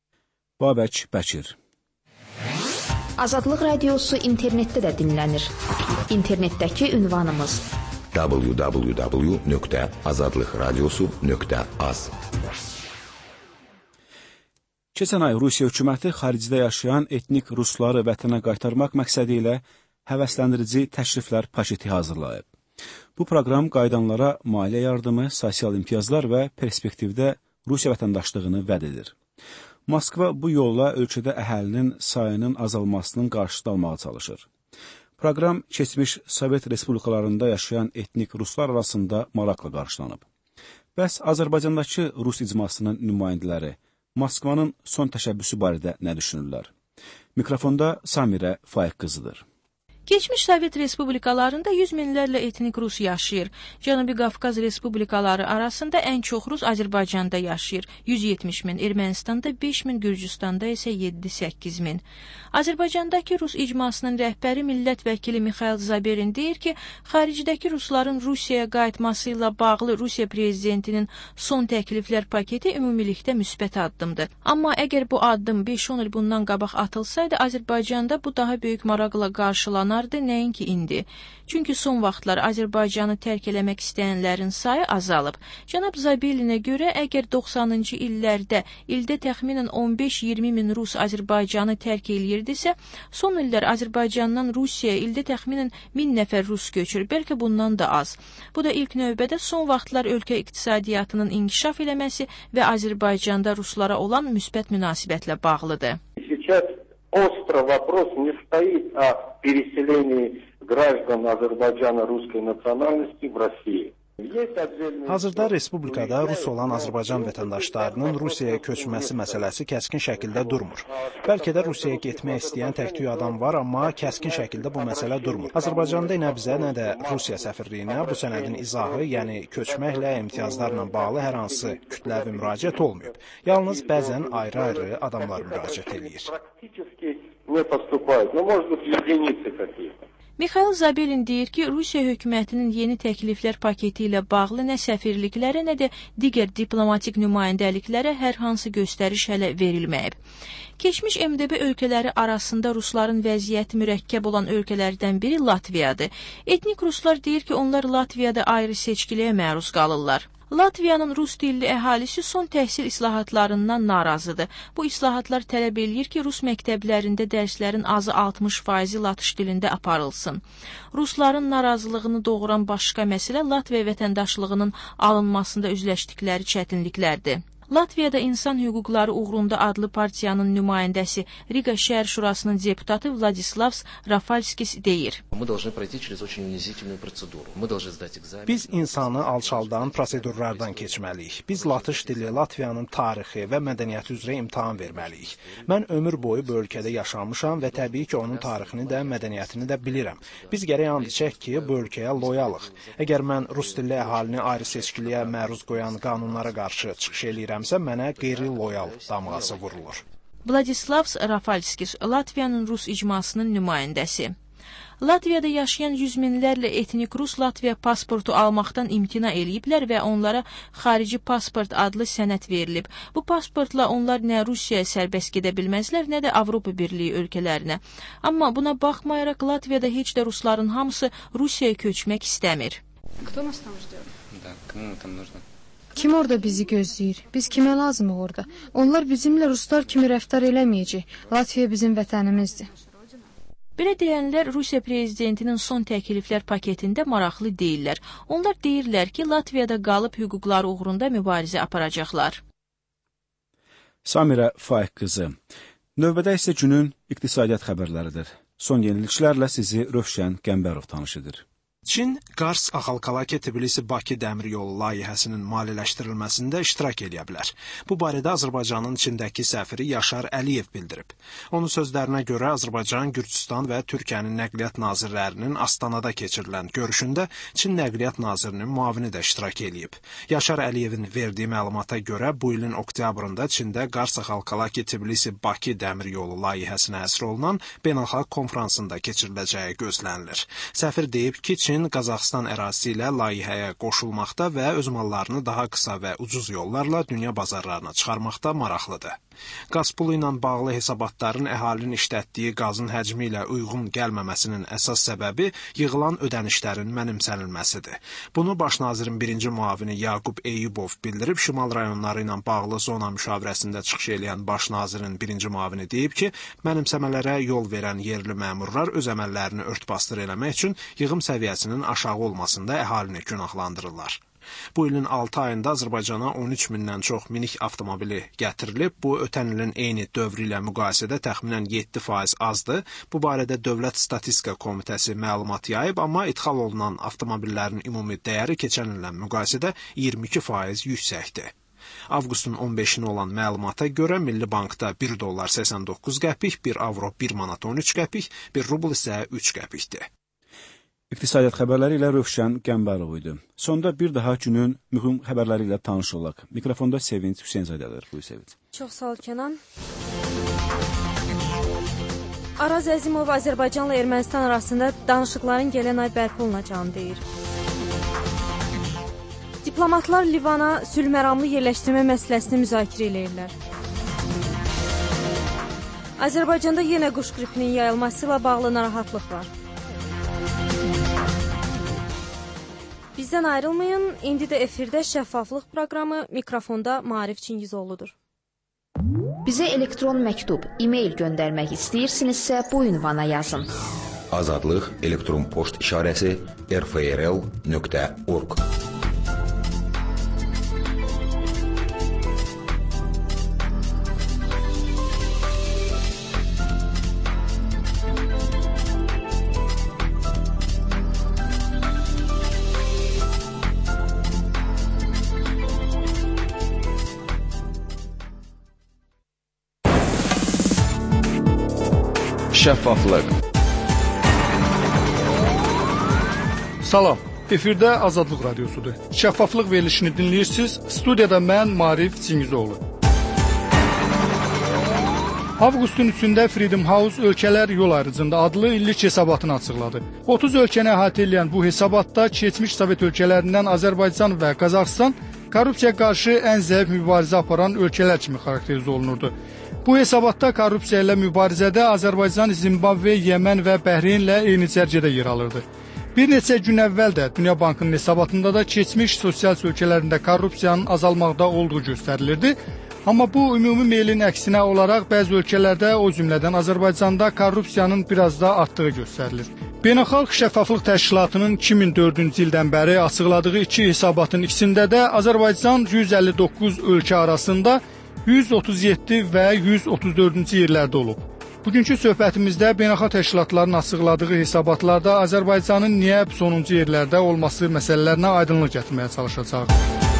Babək Bəkir. Azadlıq Radiosu internetdə də dinlənir. İnternetdəki ünvanımız www.azadlıqradiosu.az. Keçən ay Rusiya hökuməti xaricdə yaşayan etnik rusları vətənə qaytarmaq məqsədi ilə həvəsləndirici təşriflər paketi hazırlayıb. Bu proqram qayıdanlara maliyyə yardımı, sosial imtiyazlar və perspektivdə Rusiya vətəndaşlığını vəd edir. Moskva bu yolla ölkədə əhalinin sayının azalmasının qarşısını almağa çalışır. Proqram keçmiş Sovet respublikalarında yaşayan etnik ruslar arasında maraqla qarşılanıb. Bəs Azərbaycandakı Rus icmasının nümayəndələri Moskvanın son təşəbbüsü barədə nə düşünürlər? Mikrofonda Samirə Faiq qızıdır. Keçmiş Sovet respublikalarında 100 minlərlə etnik Rus yaşayır. Cənubi Qafqaz respublikaları arasında ən çox Rus Azərbaycanda yaşayır. 170 min, Ermənistanda 5 min, Gürcüstanda isə 7-8 min. Azərbaycandakı Rus icmasının rəhbəri millət vəkili Mixail Zaberin deyir ki, xaricdəki Rusların Rusiyaya qayıtması ilə bağlı Rusiya prezidentinin son təkliflər paketi ümumilikdə müsbət addımdır. Amma əgər bu addım 5-10 il bundan qabaq atılsaydı, Azərbaycanda bu daha böyük maraqla qarşılanar zamanlardır, nəinki indi. Çünki son vaxtlar Azərbaycanı tərk eləmək istəyənlərin sayı azalıb. Cənab Zabelinə görə, əgər 90-cı illərdə ildə təxminən 15-20 min rus Azərbaycanı tərk eləyirdisə, son illər Azərbaycandan Rusiyaya ildə təxminən 1000 nəfər rus köçür, bəlkə bundan da az. Bu da ilk növbədə son vaxtlar ölkə iqtisadiyyatının inkişaf eləməsi və Azərbaycanda ruslara olan müsbət münasibətlə bağlıdır. Сейчас остро вопрос не стоит о переселении граждан Azərbaycana rusской национальности в России. Hazırda respublikada rus olan Azərbaycan vətəndaşlarının Rusiyaya köçməsi məsələsi kəskin şəkildə durmur. Bəlkə də Rusiyaya getmək istəyən tək-tük adam var, amma kəskin şəkildə bu məsələ durmur. Azərbaycanda nə bizə, nə də Rusiya səfirliyinə bu sənədin izahı, yəni köçməklə, imtiyazlarla bağlı hər hansı kütləvi müraciət olmayıb. Yalnız bəzən ayrı-ayrı adamlar müraciət eləyir. Mikhail Zabelin deyir ki, Rusiya hökumətinin yeni təkliflər paketi ilə bağlı nə səfirliklərə, nə də digər diplomatik nümayəndəliklərə hər hansı göstəriş hələ verilməyib. Keçmiş MDB ölkələri arasında rusların vəziyyəti mürəkkəb olan ölkələrdən biri Latviyadır. Etnik ruslar deyir ki, onlar Latviyada ayrı seçkiliyə məruz qalırlar. Latviyanın rus dilli əhalisi son təhsil islahatlarından narazıdır. Bu islahatlar tələb eləyir ki, rus məktəblərində dərslərin azı 60% latış dilində aparılsın. Rusların narazılığını doğuran başqa məsələ Latviya vətəndaşlığının alınmasında üzləşdikləri çətinliklərdir. Latviyada İnsan Hüquqları Uğrunda adlı partiyanın nümayəndəsi Riga Şəhər Şurasının deputatı Vladislavs Rafalskis deyir. Biz insanı alçaldan prosedurlardan keçməliyik. Biz latış dili, Latviyanın tarixi və mədəniyyəti üzrə imtahan verməliyik. Mən ömür boyu bu ölkədə yaşamışam və təbii ki, onun tarixini də, mədəniyyətini də bilirəm. Biz gərək and içək ki, bu ölkəyə loyalıq. Əgər mən rus dilli əhalini ayrı seçkiliyə məruz qoyan qanunlara qarşı çıxış eləyirəm, mənə qeyri-loyal damğası vurulur. Vladislavs Rafalskis, Latviyanın rus icmasının nümayəndəsi. Latviyada yaşayan yüz minlərlə etnik rus Latviya pasportu almaqdan imtina eləyiblər və onlara xarici pasport adlı sənəd verilib. Bu pasportla onlar nə Rusiyaya sərbəst gedə bilməzlər, nə də Avropa Birliyi ölkələrinə. Amma buna baxmayaraq Latviyada heç də rusların hamısı Rusiyaya köçmək istəmir. Kim orada bizi gözləyir? Biz kimə lazımıq orada? Onlar bizimlə ruslar kimi rəftar eləməyəcək. Latviya bizim vətənimizdir. Belə deyənlər Rusiya prezidentinin son təkliflər paketində maraqlı deyirlər. Onlar deyirlər ki, Latviyada qalıb hüquqları uğrunda mübarizə aparacaqlar. Samirə Faiq qızı. Növbədə isə günün iqtisadiyyat xəbərləridir. Son yeniliklərlə sizi Rövşən Qəmbərov tanış edir. Çin Qars Axalkalaki-Tbilisi-Bakı dəmir yolu layihəsinin maliyyələşdirilməsində iştirak edə bilər. Bu barədə Azərbaycanın Çindəki səfiri Yaşar Əliyev bildirib. Onun sözlərinə görə Azərbaycan, Gürcüstan və Türkiyənin nəqliyyat nazirlərinin Astanada keçirilən görüşündə Çin nəqliyyat nazirinin müavini də iştirak edib. Yaşar Əliyevin verdiyi məlumata görə bu ilin oktyabrında Çində Qars Axalkalaki-Tbilisi-Bakı dəmir yolu layihəsinə həsr olunan beynəlxalq konfransında keçiriləcəyi gözlənilir. Səfir deyib ki, Çin Qazaxıstan ərazisi ilə layihəyə qoşulmaqda və öz mallarını daha qısa və ucuz yollarla dünya bazarlarına çıxarmaqda maraqlıdır. Qaz pulu ilə bağlı hesabatların əhalinin işlətdiyi qazın həcmi ilə uyğun gəlməməsinin əsas səbəbi yığılan ödənişlərin mənimsənilməsidir. Bunu baş nazirin birinci müavini Yaqub Eyyubov bildirib, şimal rayonları ilə bağlı zona müşavirəsində çıxış eləyən baş nazirin birinci müavini deyib ki, mənimsəmələrə yol verən yerli məmurlar öz əməllərini ört-basdır eləmək üçün yığım səviyyəsinin aşağı olmasında əhalini günahlandırırlar. Bu ilin 6 ayında Azərbaycana 13 mindən çox minik avtomobili gətirilib. Bu, ötən ilin eyni dövrü ilə müqayisədə təxminən 7% azdır. Bu barədə Dövlət Statistika Komitəsi məlumat yayıb, amma idxal olunan avtomobillərin ümumi dəyəri keçən illə müqayisədə 22% yüksəkdir. Avqustun 15-nə olan məlumata görə Milli Bankda 1 dollar 89 qəpik, 1 avro 1 manat 13 qəpik, 1 rubl isə 3 qəpikdir. İqtisadiyyat xəbərləri ilə Rövşən Qəmbərov idi. Sonda bir daha günün mühüm xəbərləri ilə tanış olaq. Mikrofonda Sevinç Hüseynzadədir. Buyur Sevinç. Çox sağ ol Kənan. Araz Əzimov Azərbaycanla Ermənistan arasında danışıqların gələn ay bərpa olunacağını deyir. Diplomatlar Livana sülh məramlı yerləşdirmə məsələsini müzakirə edirlər. Azərbaycanda yenə quş qripinin yayılması ilə bağlı narahatlıq var. Bizdən ayrılmayın. İndi də efirdə Şəffaflıq proqramı, mikrofonda Maarif Çingizoğludur. Bizə elektron məktub, e-mail göndərmək istəyirsinizsə bu ünvana yazın. Azadlıq elektron poçt işarəsi rfrl.org. Şəffaflıq. Salam, efirdə Azadlıq radiosudur. Şəffaflıq verilişini dinləyirsiniz. Studiyada mən Maarif Çingizoğlu. Avqustun 3-də Freedom House ölkələr yol ayrıcında adlı illik hesabatını açıqladı. 30 ölkəni əhatə edən bu hesabatda keçmiş Sovet ölkələrindən Azərbaycan və Qazaxıstan korrupsiya qarşı ən zəif mübarizə aparan ölkələr kimi xarakterizə olunurdu. Bu hesabatda korrupsiya ilə mübarizədə Azərbaycan, Zimbabve, Yəmən və Bəhreynlə eyni cərgədə yer alırdı. Bir neçə gün əvvəl də Dünya Bankının hesabatında da keçmiş sosial ölkələrində korrupsiyanın azalmaqda olduğu göstərilirdi. Amma bu ümumi meylin əksinə olaraq bəzi ölkələrdə, o cümlədən Azərbaycanda korrupsiyanın biraz da artdığı göstərilir. Beynəlxalq Şəffaflıq Təşkilatının 2004-cü ildən bəri açıqladığı iki hesabatın ikisində də Azərbaycan 159 ölkə arasında 137 və 134-cü yerlərdə olub. Bugünkü söhbətimizdə beynəlxalq təşkilatların açıqladığı hesabatlarda Azərbaycanın niyə sonuncu yerlərdə olması məsələlərinə aydınlıq gətirməyə çalışacağıq.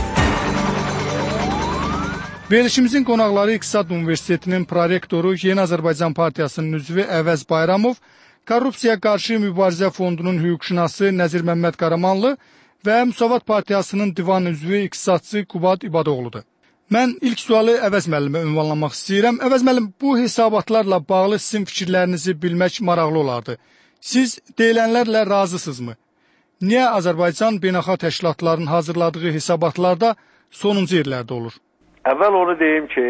Verilişimizin qonaqları İqtisad Universitetinin prorektoru, Yeni Azərbaycan Partiyasının üzvü Əvəz Bayramov, Korrupsiya Qarşı Mübarizə Fondunun hüquqşünası Nəzir Məmməd Qaramanlı və Müsavat Partiyasının divan üzvü iqtisadçı Qubad İbadoğludur. Mən ilk sualı Əvəz müəllimə ünvanlamaq istəyirəm. Əvəz müəllim, bu hesabatlarla bağlı sizin fikirlərinizi bilmək maraqlı olardı. Siz deyilənlərlə razısınızmı? Niyə Azərbaycan beynəlxalq təşkilatların hazırladığı hesabatlarda sonuncu yerlərdə olur? Əvvəl onu deyim ki,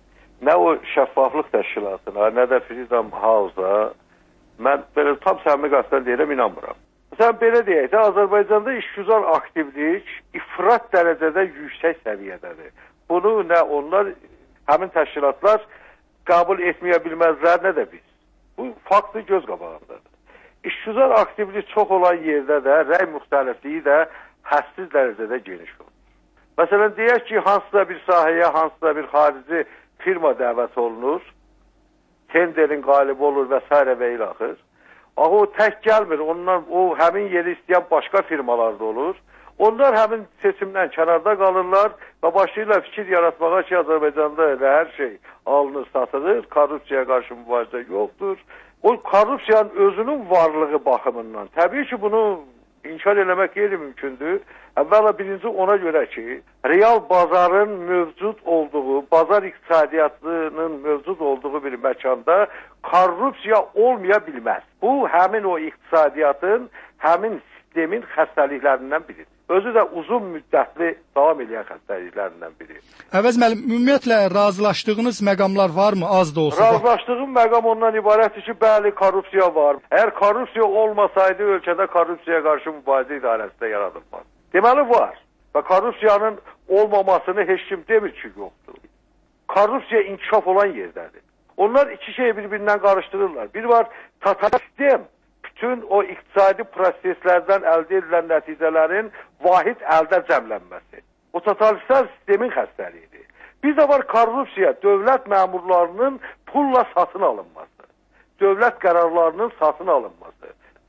nə o Şəffaflıq Təşkilatına, nə də Freedom House-a mən belə tam səmimi qasdən deyirəm, inanmıram. Məsələn, belə deyək də, Azərbaycanda işgüzar aktivlik ifrat dərəcədə yüksək səviyyədədir. Bunu nə onlar, həmin təşkilatlar qəbul etməyə bilməzlər, nə də biz. Bu faktı göz qabağındadır. İşgüzar aktivlik çox olan yerdə də rəy müxtəlifliyi də hədsiz dərəcədə geniş olur. Məsələn, deyək ki, hansısa bir sahəyə, hansısa bir xarici firma dəvət olunur, tenderin qalibi olur və s. və ilaxır. O tək gəlmir, ondan o həmin yeri istəyən başqa firmalar da olur. Onlar həmin seçimdən kənarda qalırlar və başlayırlar fikir yaratmağa ki, Azərbaycanda elə hər şey alınır, satılır, korrupsiyaya qarşı mübarizə yoxdur. O korrupsiyanın özünün varlığı baxımından, təbii ki, bunu inkar eləmək qeyri-mümkündür. Əvvəla birinci ona görə ki, real bazarın mövcud olduğu, bazar iqtisadiyyatının mövcud olduğu bir məkanda korrupsiya olmaya bilməz. Bu, həmin o iqtisadiyyatın, həmin sistemin xəstəliklərindən biridir. Özü də uzun müddətli davam edən xəstəliklərindən biri. Əvəz müəllim, ümumiyyətlə razılaşdığınız məqamlar varmı, az da olsa? Razılaşdığım məqam ondan ibarətdir ki, bəli, korrupsiya var. Əgər korrupsiya olmasaydı, ölkədə korrupsiyaya qarşı mübarizə idarəsi də yaradılmaz. Deməli, var. Və korrupsiyanın olmamasını heç kim demir ki, yoxdur. Korrupsiya inkişaf olan yerdədir. Onlar iki şeyi bir-birindən qarışdırırlar. Bir var, total sistem. Bütün o iqtisadi proseslərdən əldə edilən nəticələrin vahid əldə cəmlənməsi. O totalitar sistemin xəstəliyidir. Bir də var korrupsiya, dövlət məmurlarının pulla satın alınması, dövlət qərarlarının satın alınması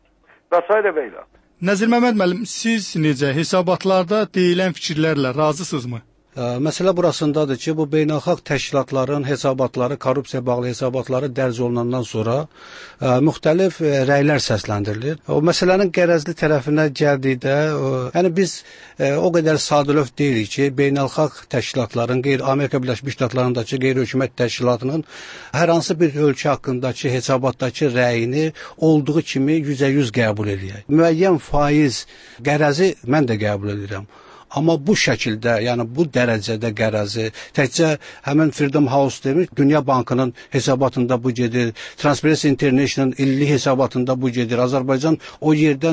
və s. və ilə. Nəzir Məmməd müəllim, siz necə hesabatlarda deyilən fikirlərlə razısınızmı? Məsələ burasındadır ki, bu beynəlxalq təşkilatların hesabatları, korrupsiya bağlı hesabatları dərc olunandan sonra müxtəlif rəylər səsləndirilir. O məsələnin qərəzli tərəfinə gəldikdə, yəni biz o qədər sadəlöv deyirik ki, beynəlxalq təşkilatların, Amerika Birləşmiş Ştatlarındakı qeyri-hökumət təşkilatının hər hansı bir ölkə haqqındakı hesabatdakı rəyini olduğu kimi 100% qəbul edək. Müəyyən faiz qərəzi mən də qəbul edirəm. Amma bu şəkildə, yəni bu dərəcədə qərəzi, təkcə həmin Freedom House demir, Dünya Bankının hesabatında bu gedir, Transparency International illik hesabatında bu gedir. Azərbaycan o yerdən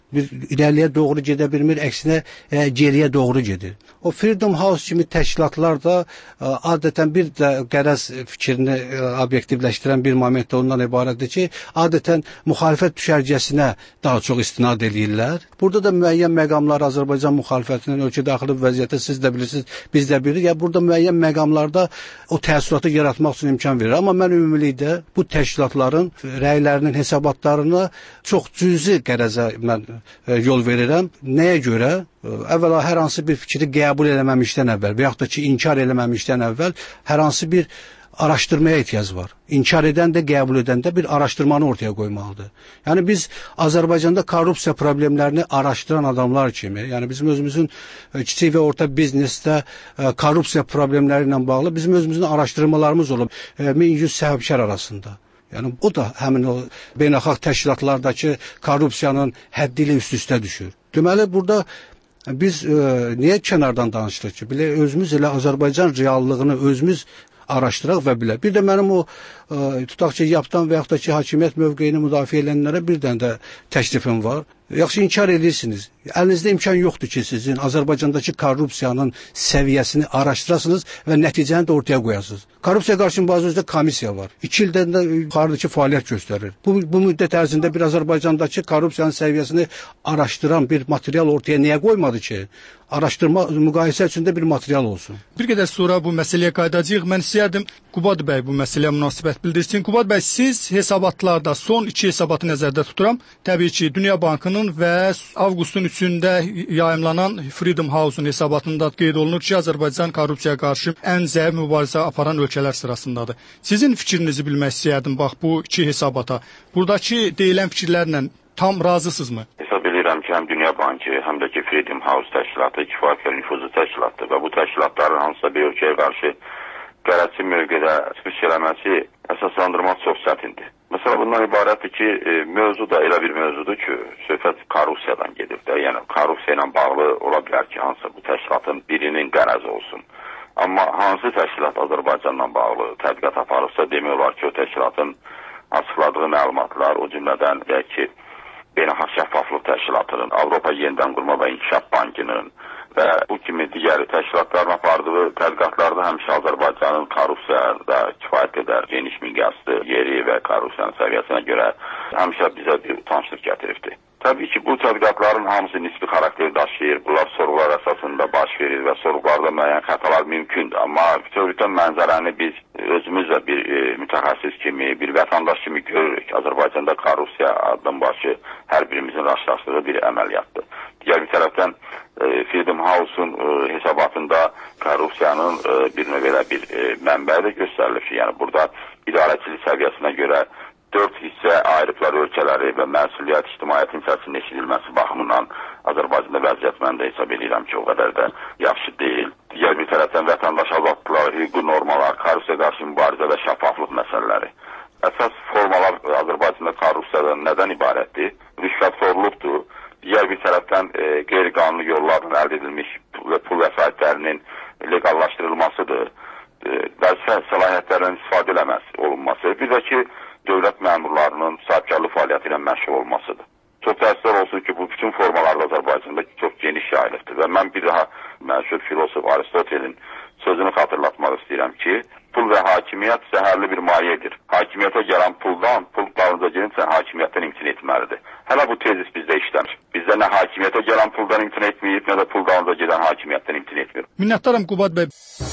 Bir irəliyə doğru gedə bilmir, əksinə geriyə doğru gedir. O Freedom House kimi təşkilatlar da adətən bir də qərəz fikrini obyektivləşdirən bir moment ondan ibarətdir ki, adətən müxalifət düşərgəsinə daha çox istinad edirlər. Burada da müəyyən məqamlar Azərbaycan müxalifətinin ölkə daxili vəziyyəti siz də bilirsiniz, biz də bilirik. Yəni burada müəyyən məqamlarda o təəssüratı yaratmaq üçün imkan verir. Amma mən ümumilikdə bu təşkilatların rəylərinin hesabatlarına çox cüzi qərəzə mən yol verirəm. Nəyə görə? Əvvəla hər hansı bir fikri qəbul eləməmişdən əvvəl və yaxud da ki, inkar eləməmişdən əvvəl hər hansı bir araşdırmaya ehtiyac var. İnkar edən də, qəbul edən də bir araşdırmanı ortaya qoymalıdır. Yəni biz Azərbaycanda korrupsiya problemlərini araşdıran adamlar kimi, yəni bizim özümüzün kiçik və orta biznesdə korrupsiya problemləri ilə bağlı bizim özümüzün araşdırmalarımız olub 1100 sahibkar arasında. Yəni o da həmin o beynəlxalq təşkilatlardakı korrupsiyanın həddi ilə üst-üstə düşür. Deməli burada biz niyə kənardan danışırıq ki? Belə özümüz elə Azərbaycan reallığını özümüz araşdıraq və bilək. Bir də mənim o tutaq ki, yapdan və yaxud da ki, hakimiyyət mövqeyini müdafiə edənlərə bir dənə də təklifim var. Yaxşı inkar edirsiniz. Əlinizdə imkan yoxdur ki, sizin Azərbaycandakı korrupsiyanın səviyyəsini araşdırasınız və nəticəni də ortaya qoyasınız. Korrupsiya qarşı mübarizədə komissiya var. 2 ildən də yuxarıdakı fəaliyyət göstərir. Bu müddət ərzində bir Azərbaycandakı korrupsiyanın səviyyəsini araşdıran bir material ortaya niyə qoymadı ki? Araşdırma, müqayisə üçün də bir material olsun. Bir qədər sonra bu məsələyə qayıdacağıq. Mən istəyərdim Qubad bəy bu məsələyə münasibət bildirsin. Qubad bəy, siz hesabatlarda son 2 hesabatı nəzərdə tuturam. Təbii ki, Dünya Bankının və avqustun 3-də yayımlanan Freedom House-un hesabatında qeyd olunur ki, Azərbaycan korrupsiyaya qarşı ən zəif mübarizə aparan ölkələr sırasındadır. Sizin fikrinizi bilmək istəyərdim bax bu 2 hesabata. Buradakı deyilən fikirlərlə tam razısınızmı? Hesab edirəm ki, həm Dünya Bankı, həm də ki Freedom House təşkilatı kifayət qədər nüfuzlu təşkilatdır və bu təşkilatların hansısa bir ölkəyə qarşı qərəzçi mövqedə çıxış eləməsi əsaslandırmaq çox çətindir. Məsələn, bundan ibarətdir ki, mövzu da elə bir mövzudur ki, söhbət korrupsiyadan gedir də. Yəni, korrupsiya ilə bağlı ola bilər ki, hansısa bu təşkilatın birinin qərəzi olsun. Amma hansı təşkilat Azərbaycanla bağlı tədqiqat aparırsa, demək olar ki, o təşkilatın açıqladığı məlumatlar, o cümlədən deyək ki, Beynəlxalq Şəffaflıq Təşkilatının, Avropa Yenidən Qurma və İnkişaf Bankının və bu kimi digər təşkilatların apardığı tədqiqatlarda həmişə Azərbaycanın korrupsiyada kifayət qədər geniş miqyaslı yeri və korrupsiyanın səviyyəsinə görə həmişə bizə bir utançlıq gətiribdir. Təbii ki, bu tədqiqatların hamısı nisbi xarakter daşıyır. Bunlar sorğular əsasında baş verir və sorğularda müəyyən xətalar mümkündür. Amma bütövlükdə mənzərəni biz özümüz də bir mütəxəssis kimi, bir vətəndaş kimi görürük. Azərbaycanda korrupsiya addım başı hər birimizin rastlaşdığı bir əməliyyatdır. Digər bir tərəfdən Freedom House-un hesabatında korrupsiyanın bir növ elə bir mənbəyi də göstərilir ki, yəni burada idarəçilik səviyyəsinə görə 4 hissə ayrıqlar ölkələri və məsuliyyət ictimaiyyətin səsinin eşidilməsi baxımından Azərbaycanda vəziyyət mən də hesab edirəm ki, o qədər də yaxşı deyil. Digər bir tərəfdən vətəndaş azadlıqları, hüquqi normalar, korrupsiya qarşı mübarizə və şəffaflıq məsələləri. Əsas formalar Azərbaycanda korrupsiyadan nədən ibarətdir? Rüşvətxorluqdur. Digər bir tərəfdən qeyri-qanuni yollarla əldə edilmiş pul vəsaitlərinin legallaşdırılmasıdır. Vəzifə səlahiyyətlərdən istifadə olunması. Bir də ki, dövlət məmurlarının sahibkarlıq fəaliyyəti ilə məşğul olmasıdır. Çox təəssüflər olsun ki, bu bütün formalarda Azərbaycanda çox geniş yayılıqdır və mən bir daha məşhur filosof Aristotelin sözünü xatırlatmaq istəyirəm ki, pul və hakimiyyət zəhərli bir mayedir. Hakimiyyətə gələn puldan, pul dalınca gelinsə hakimiyyətdən imtina etməlidir. Hələ bu tezis bizdə işləmir. Bizdə nə hakimiyyətə gələn puldan imtina etməyib, nə də pul dalınca gedən hakimiyyətdən imtina etmir. Minnətdaram Qubad bəy.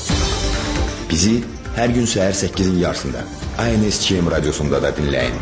Bizi hər gün səhər 8-in yarısında ANSKM radiosunda da dinləyin.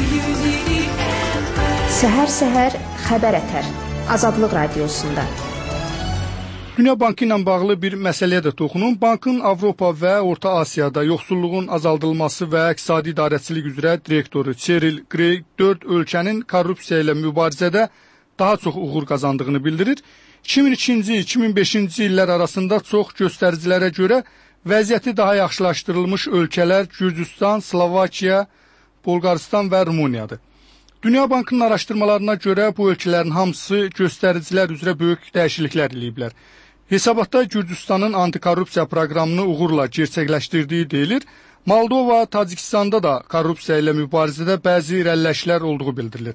Səhər-səhər xəbər ətər. Azadlıq radiosunda. Dünya Bankı ilə bağlı bir məsələyə də toxunum. Bankın Avropa və Orta Asiyada yoxsulluğun azaldılması və iqtisadi idarəçilik üzrə direktoru Cheryl Gray 4 ölkənin korrupsiya ilə mübarizədə daha çox uğur qazandığını bildirir. 2002-2005-ci illər arasında çox göstəricilərə görə vəziyyəti daha yaxşılaşdırılmış ölkələr Gürcüstan, Slovakiya, Bolqarıstan və Rumıniyadır. Dünya Bankının araşdırmalarına görə bu ölkələrin hamısı göstəricilər üzrə böyük dəyişikliklər eləyiblər. Hesabatda Gürcüstanın antikorrupsiya proqramını uğurla gerçəkləşdirdiyi deyilir. Moldova, Tacikistanda da korrupsiya ilə mübarizədə bəzi irəliləyişlər olduğu bildirilir.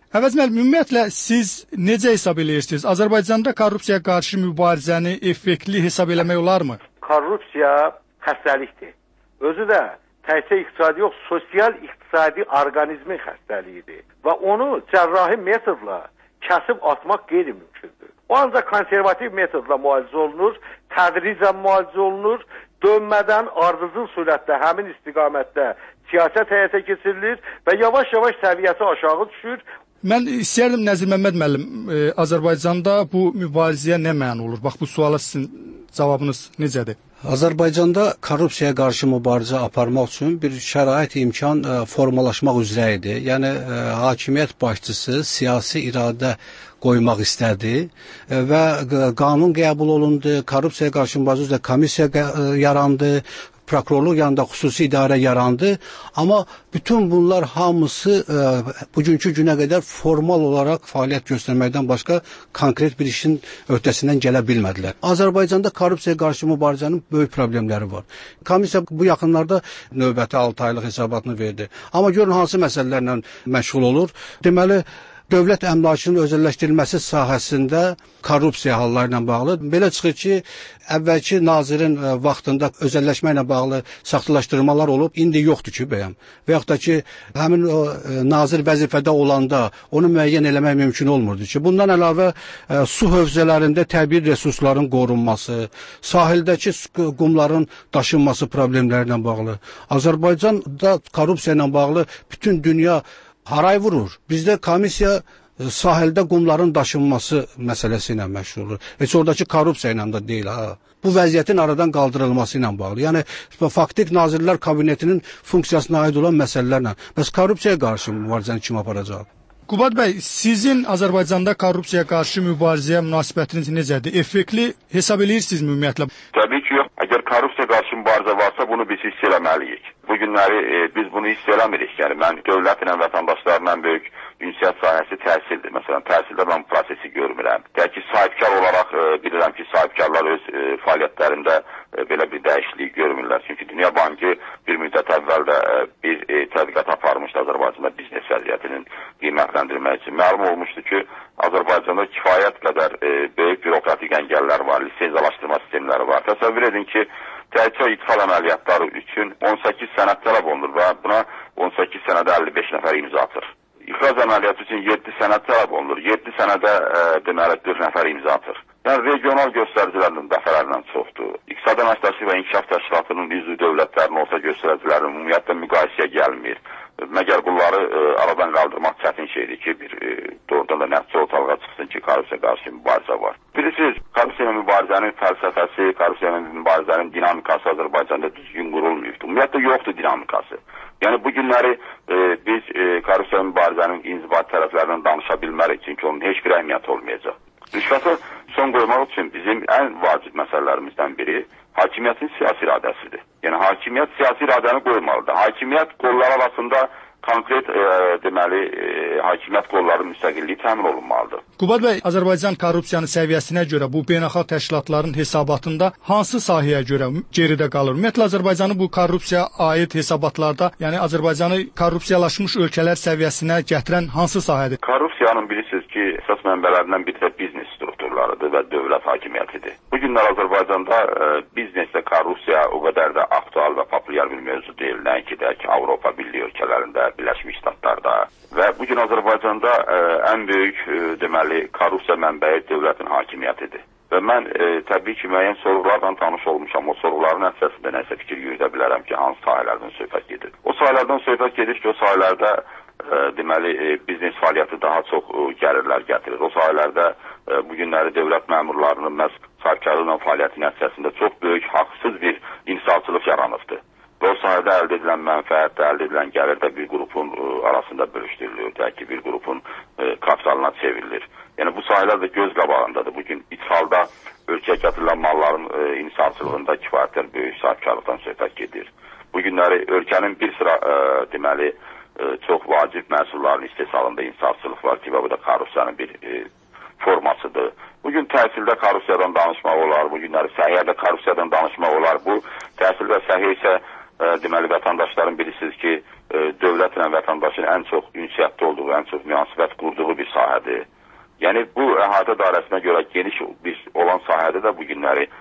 Əvəz müəllim, ümumiyyətlə siz necə hesab edirsiniz? Azərbaycanda korrupsiyaya qarşı mübarizəni effektli hesab eləmək olarmı? Korrupsiya xəstəlikdir. Özü də təkcə iqtisadi yox, sosial-iqtisadi orqanizmin xəstəliyidir. Və onu cərrahi metodla kəsib atmaq qeyri-mümkündür. O ancaq konservativ metodla müalicə olunur, tədricən müalicə olunur, dönmədən ardıcıl sürətdə həmin istiqamətdə siyasət həyata keçirilir və yavaş-yavaş səviyyəsi aşağı düşür. Mən istəyərdim Nəzir Məmməd müəllim, Azərbaycanda bu mübarizəyə nə məna olur? Bax, bu suala sizin cavabınız necədir? Azərbaycanda korrupsiyaya qarşı mübarizə aparmaq üçün bir şərait imkan formalaşmaq üzrə idi. Yəni hakimiyyət başçısı siyasi iradə qoymaq istədi və qanun qəbul olundu, korrupsiyaya qarşı mübarizə üzrə komissiya yarandı, prokurorluq yanında xüsusi idarə yarandı. Amma bütün bunlar hamısı bugünkü günə qədər formal olaraq fəaliyyət göstərməkdən başqa konkret bir işin öhdəsindən gələ bilmədilər. Azərbaycanda korrupsiyaya qarşı mübarizənin böyük problemləri var. Komissiya bu yaxınlarda növbəti 6 aylıq hesabatını verdi. Amma görün hansı məsələlərlə məşğul olur. Deməli, dövlət əmlakının özəlləşdirilməsi sahəsində korrupsiya halları ilə bağlı belə çıxır ki, əvvəlki nazirin vaxtında özəlləşməklə bağlı saxtalaşdırmalar olub, indi yoxdur ki, bəyəm. Və yaxud da ki, həmin o nazir vəzifədə olanda onu müəyyən eləmək mümkün olmurdu ki, bundan əlavə su hövzələrində təbii resursların qorunması, sahildəki qumların daşınması problemlərlə bağlı, Azərbaycanda korrupsiya ilə bağlı bütün dünya haray vurur. Bizdə komissiya sahildə qumların daşınması məsələsi ilə məşğul olur. Heç oradakı korrupsiya ilə də deyil. Bu vəziyyətin aradan qaldırılması ilə bağlı. Yəni, faktik Nazirlər Kabinetinin funksiyasına aid olan məsələlərlə. Bəs korrupsiyaya qarşı mübarizəni kim aparacaq? Qubad bəy, sizin Azərbaycanda korrupsiyaya qarşı mübarizəyə münasibətiniz necədir? Effektli hesab edirsiniz ümumiyyətlə? Təbii ki, yox. Əgər korrupsiya qarşı mübarizə varsa, bunu biz hiss eləməliyik. Bu günləri biz bunu hiss eləmirik. Yəni, mən dövlətin vətəndaşlarla böyük ünsiyyət sahəsi təhsildir. Məsələn, təhsildə mən bu prosesi görmürəm. Deyək ki, sahibkar olaraq bilirəm ki, sahibkarlar öz fəaliyyətlərində belə bir dəyişiklik görmürlər. Çünki Dünya Bankı bir müddət əvvəldə bir tədqiqat aparmışdı Azərbaycanda biznes vəziyyətinin qiymətləndirmək üçün. Məlum olmuşdu ki, Azərbaycanda kifayət qədər böyük bürokratik əngəllər var, lisenziyalaşdırma sistemləri var. Təsəvvür edin ki, təhsil idxal əməliyyatları üçün 18 sənəd tələb olunur və buna 18 sənədə 55 nəfər imza atır. İxrac əməliyyatı üçün 7 sənəd tələb olunur. 7 sənədə deməli 4 nəfər imza atır. Yəni regional göstəricilərin dəfələrlə çoxdur. İqtisadi Əməkdaşlıq və İnkişaf Təşkilatının üzvü dövlətlərinin orta göstəricilərinin ümumiyyətlə müqayisəyə gəlmir. Məgər bunları aradan qaldırmaq çətin şeydir ki, bir doğrudan da nəticə ortalığa çıxsın ki, korrupsiya qarşı mübarizə var. Bilirsiniz, korrupsiya mübarizənin fəlsəfəsi, korrupsiya mübarizənin dinamikası Azərbaycanda düzgün qurulmuyubdur. Ümumiyyətlə yoxdur dinamikası. Yəni bu günləri biz korrupsiya mübarizənin inzibati tərəflərindən danışa bilmərik, çünki onun heç bir əhəmiyyəti olmayacaq. Rüşvətə son qoymaq üçün bizim ən vacib məsələlərimizdən biri hakimiyyətin siyasi iradəsidir. Yəni hakimiyyət siyasi iradəni qoymalıdır. Hakimiyyət qollar arasında konkret deməli hakimiyyət qollarının müstəqilliyi təmin olunmalıdır. Qubad bəy, Azərbaycan korrupsiyanın səviyyəsinə görə bu beynəlxalq təşkilatların hesabatında hansı sahəyə görə geridə qalır? Ümumiyyətlə Azərbaycanı bu korrupsiya aid hesabatlarda, yəni Azərbaycanı korrupsiyalaşmış ölkələr səviyyəsinə gətirən hansı sahədir? Korrupsiyanın bilirsiniz ki, əsas mənbələrindən biri də biznes strukturlarıdır və dövlət hakimiyyətidir. Bu günlər Azərbaycanda biznesdə korrupsiya o qədər də aktual və populyar bir mövzu deyil. Nəinki də ki, Avropa Birliyi ölkələrində, Birləşmiş Ştatlarda və bu gün Azərbaycanda ən böyük deməli korrupsiya mənbəyi dövlətin hakimiyyətidir. Və mən təbii ki, müəyyən sorğularla tanış olmuşam. O sorğuların əsasında nəsə fikir yürüdə bilərəm ki, hansı sahələrdən söhbət gedir. O sahələrdən söhbət gedir ki, o sahələrdə deməli biznes fəaliyyəti daha çox gəlirlər gətirir. O sahələrdə bu günləri dövlət məmurlarının məhz sahibkarlığla fəaliyyəti nəticəsində çox böyük haqsız bir inhisarçılıq yaranıbdır. Və o sahədə əldə edilən mənfəət, əldə edilən gəlir də bir qrupun arasında bölüşdürülür, ki, bir qrupun kapitalına çevrilir. Yəni bu sahələr də göz qabağındadır. Bugün ithalda ölkəyə gətirilən malların inhisarçılığında kifayətlər böyük sahibkarlıqdan söhbət gedir. Bu günləri ölkənin bir sıra deməli çox vacib məhsulların istehsalında inhisarçılıq var ki, və bu da korrupsiyanın bir formasıdır. Bugün təhsildə korrupsiyadan danışmaq olar, bu günləri səhiyyədə korrupsiyadan danışmaq olar. Bu təhsil və səhiyyə isə deməli vətəndaşların bilirsiniz ki, dövlətlə vətəndaşın ən çox ünsiyyətdə olduğu, ən çox münasibət qurduğu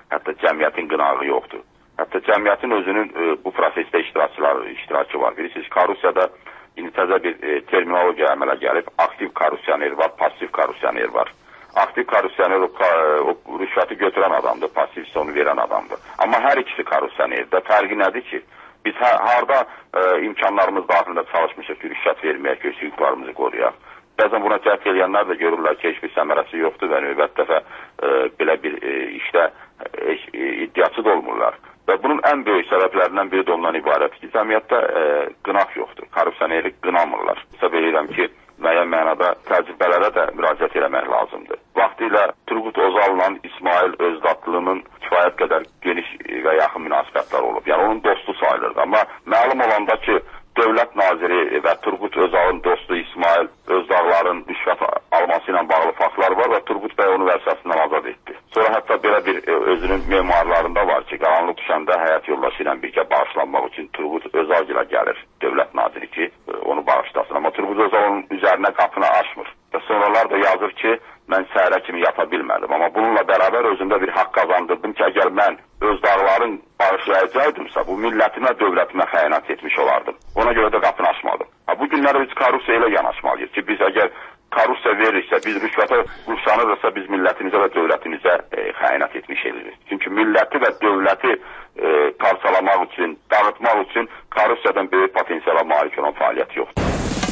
Hətta cəmiyyətin qınağı yoxdur. Hətta cəmiyyətin özünün bu prosesdə iştirakı var. Bilirsiniz, korrupsiyada indi təzə bir terminologiya əmələ gəlib. Aktiv korrupsioner var, pasiv korrupsioner var. Aktiv korrupsioner o rüşvəti götürən adamdır, pasiv isə onu verən adamdır. Amma hər ikisi korrupsionerdə fərqi nədir ki? Biz harada imkanlarımız daxilində çalışmışıq ki, rüşvət verməyək, hüquqlarımızı qoruyaq. Bəzən buna cəhd edənlər də görürlər ki, heç bir səmərəsi yoxdur və növbət dəfə belə bir işdə iddiaçı da olmurlar. Və bunun ən böyük səbəblərindən biri də ondan ibarətdir ki, cəmiyyətdə qınaq yoxdur. Korrupsioneri qınamırlar. Səbəb edirəm ki, müəyyən mənada təcrübələrə də müraciət eləmək lazımdır. Vaxtilə Turgut Özal'la İsmail Özdatlının kifayət qədər geniş və yaxın münasibətlər olub. Yəni onun dostu sayılırdı. Amma məlum olanda ki, Dövlət naziri və Turgut Özal'ın dostu İsmail Özdağların rüşvət alması ilə bağlı faktlar var və Turgut bəy onu vəzifəsindən azad etdi. Sonra hətta belə bir özünün memuarlarında var ki, qaranlıq düşəndə həyat yoldaşı ilə birgə bağışlanmaq üçün Turgut Özal ilə gəlir dövlət naziri ki, onu bağışlasın. Amma Turgut Özal onun üzərinə qapını açmır. Və sonralar da yazır ki, mən səhərə kimi yata bilmədim. Amma bununla bərabər özümdə bir haqq qazandırdım ki, əgər mən Özdağların bağışlayacaqdımsa, bu millətimə, dövlətimə xəyanət etmiş olardım. Ona görə də qapını açmadım. Bu günləri biz korrupsiya ilə yanaşmalıyıq ki, biz əgər korrupsiya verirsə, biz rüşvətə qurşanırsa, biz millətimizə və dövlətimizə xəyanət etmiş edirik. Çünki milləti və dövləti parçalamaq üçün, dağıtmaq üçün korrupsiyadan böyük potensiala malik olan fəaliyyət yoxdur.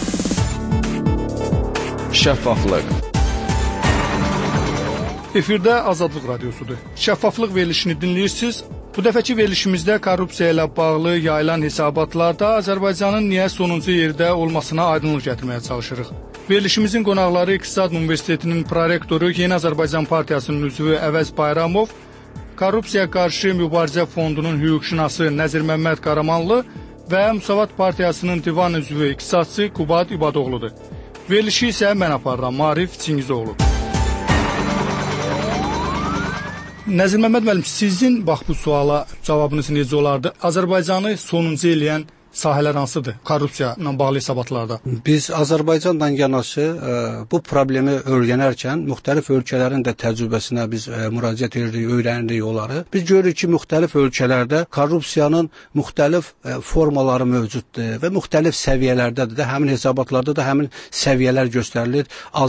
Şəffaflıq. Efirdə Azadlıq Radiosudur. Şəffaflıq verilişini dinləyirsiniz. Bu dəfəki verilişimizdə korrupsiya ilə bağlı yayılan hesabatlarda Azərbaycanın niyə sonuncu yerdə olmasına aydınlıq gətirməyə çalışırıq. Verilişimizin qonaqları İqtisad Universitetinin prorektoru Yeni Azərbaycan Partiyasının üzvü Əvəz Bayramov, Korrupsiya qarşı Mübarizə Fondunun hüquqşünası Nəzir Məmməd Qaramanlı və Müsavat Partiyasının divan üzvü iqtisadçı Qubad İbadoğludur. Verilişi isə mən aparıram, Marif Çingizoğlu. Nəzir Məmməd müəllim, sizin bax bu suala cavabınız necə olardı? Azərbaycanı sonuncu eləyən sahələr hansıdır korrupsiya ilə bağlı hesabatlarda? Biz Azərbaycanla yanaşı bu problemi öyrənərkən müxtəlif ölkələrin də təcrübəsinə biz müraciət edirik, öyrənirik onları. Biz görürük ki, müxtəlif ölkələrdə korrupsiyanın müxtəlif formaları mövcuddur və müxtəlif səviyyələrdədir də, həmin hesabatlarda da həmin səviyyələr göstərilir,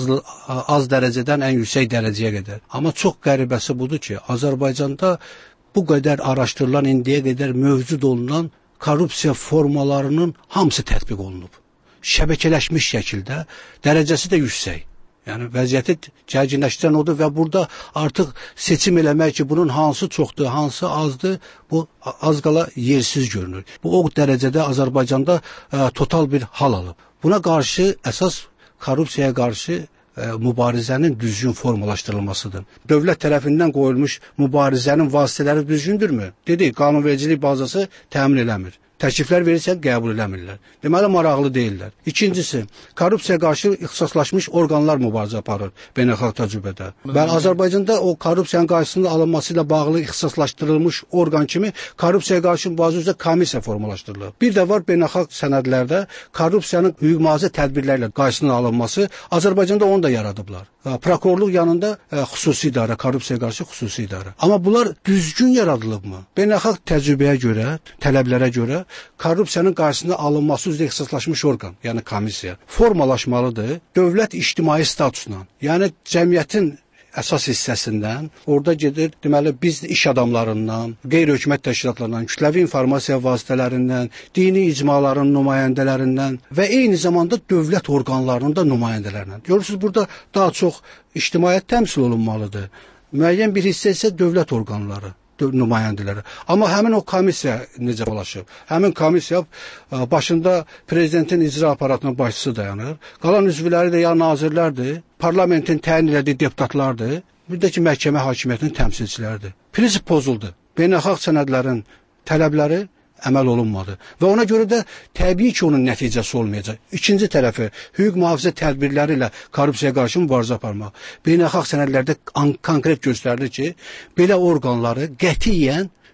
az dərəcədən ən yüksək dərəcəyə qədər. Amma çox qəribəsi budur ki, Azərbaycanda bu qədər araşdırılan, indiyə qədər mövcud olunan korrupsiya formalarının hamısı tətbiq olunub. Şəbəkələşmiş şəkildə, dərəcəsi də yüksək. Yəni vəziyyəti gərginləşdirən odur və burada artıq seçim eləmək ki, bunun hansı çoxdur, hansı azdır, bu az qala yersiz görünür. Bu o dərəcədə Azərbaycanda total bir hal alıb. Buna qarşı əsas korrupsiyaya qarşı mübarizənin düzgün formalaşdırılmasıdır. Dövlət tərəfindən qoyulmuş mübarizənin vasitələri düzgündürmü? Dedi, qanunvericilik bazası təmin eləmir. Təkliflər verirsə qəbul eləmirlər. Deməli, maraqlı deyirlər. İkincisi, korrupsiya qarşı ixtisaslaşmış orqanlar mübarizə aparır beynəlxalq təcrübədə. Və Azərbaycanda o korrupsiyanın qarşısının alınması ilə bağlı ixtisaslaşdırılmış orqan kimi korrupsiya qarşı mübarizə üzrə komissiya formalaşdırılır. Bir də var beynəlxalq sənədlərdə korrupsiyanın hüquq-mühafizə tədbirlərlə qarşısının alınması. Azərbaycanda onu da yaradıblar. Prokurorluq yanında xüsusi idarə, korrupsiya qarşı xüsusi idarə. Amma bunlar düzgün yaradılıbmı? Beynəlxalq təcrübəyə görə, tələblərə görə korrupsiyanın qarşısında alınması üzrə ixtisaslaşmış orqan, yəni komissiya formalaşmalıdır dövlət ictimai statusla. Yəni cəmiyyətin əsas hissəsindən orada gedir, deməli biz iş adamlarından, qeyri-hökumət təşkilatlarından, kütləvi informasiya vasitələrindən, dini icmaların nümayəndələrindən və eyni zamanda dövlət orqanlarının da nümayəndələrindən. Görürsünüz, burada daha çox ictimaiyyət təmsil olunmalıdır. Müəyyən bir hissə isə dövlət orqanları, nümayəndələri. Amma həmin o komissiya necə dolaşıb? Həmin komissiya başında prezidentin icra aparatının başçısı dayanır. Qalan üzvləri də ya nazirlərdir, parlamentin təyin etdiyi deputatlardır, bir də ki, məhkəmə hakimiyyətinin təmsilçiləridir. Prinsip pozuldu. Beynəlxalq sənədlərin tələbləri əməl olunmadı. Və ona görə də təbii ki, onun nəticəsi olmayacaq. İkinci tərəfi, hüquq mühafizə tədbirləri ilə korrupsiyaya qarşı mübarizə aparmaq. Beynəlxalq sənədlərdə konkret göstərilir ki, belə orqanları qətiyyən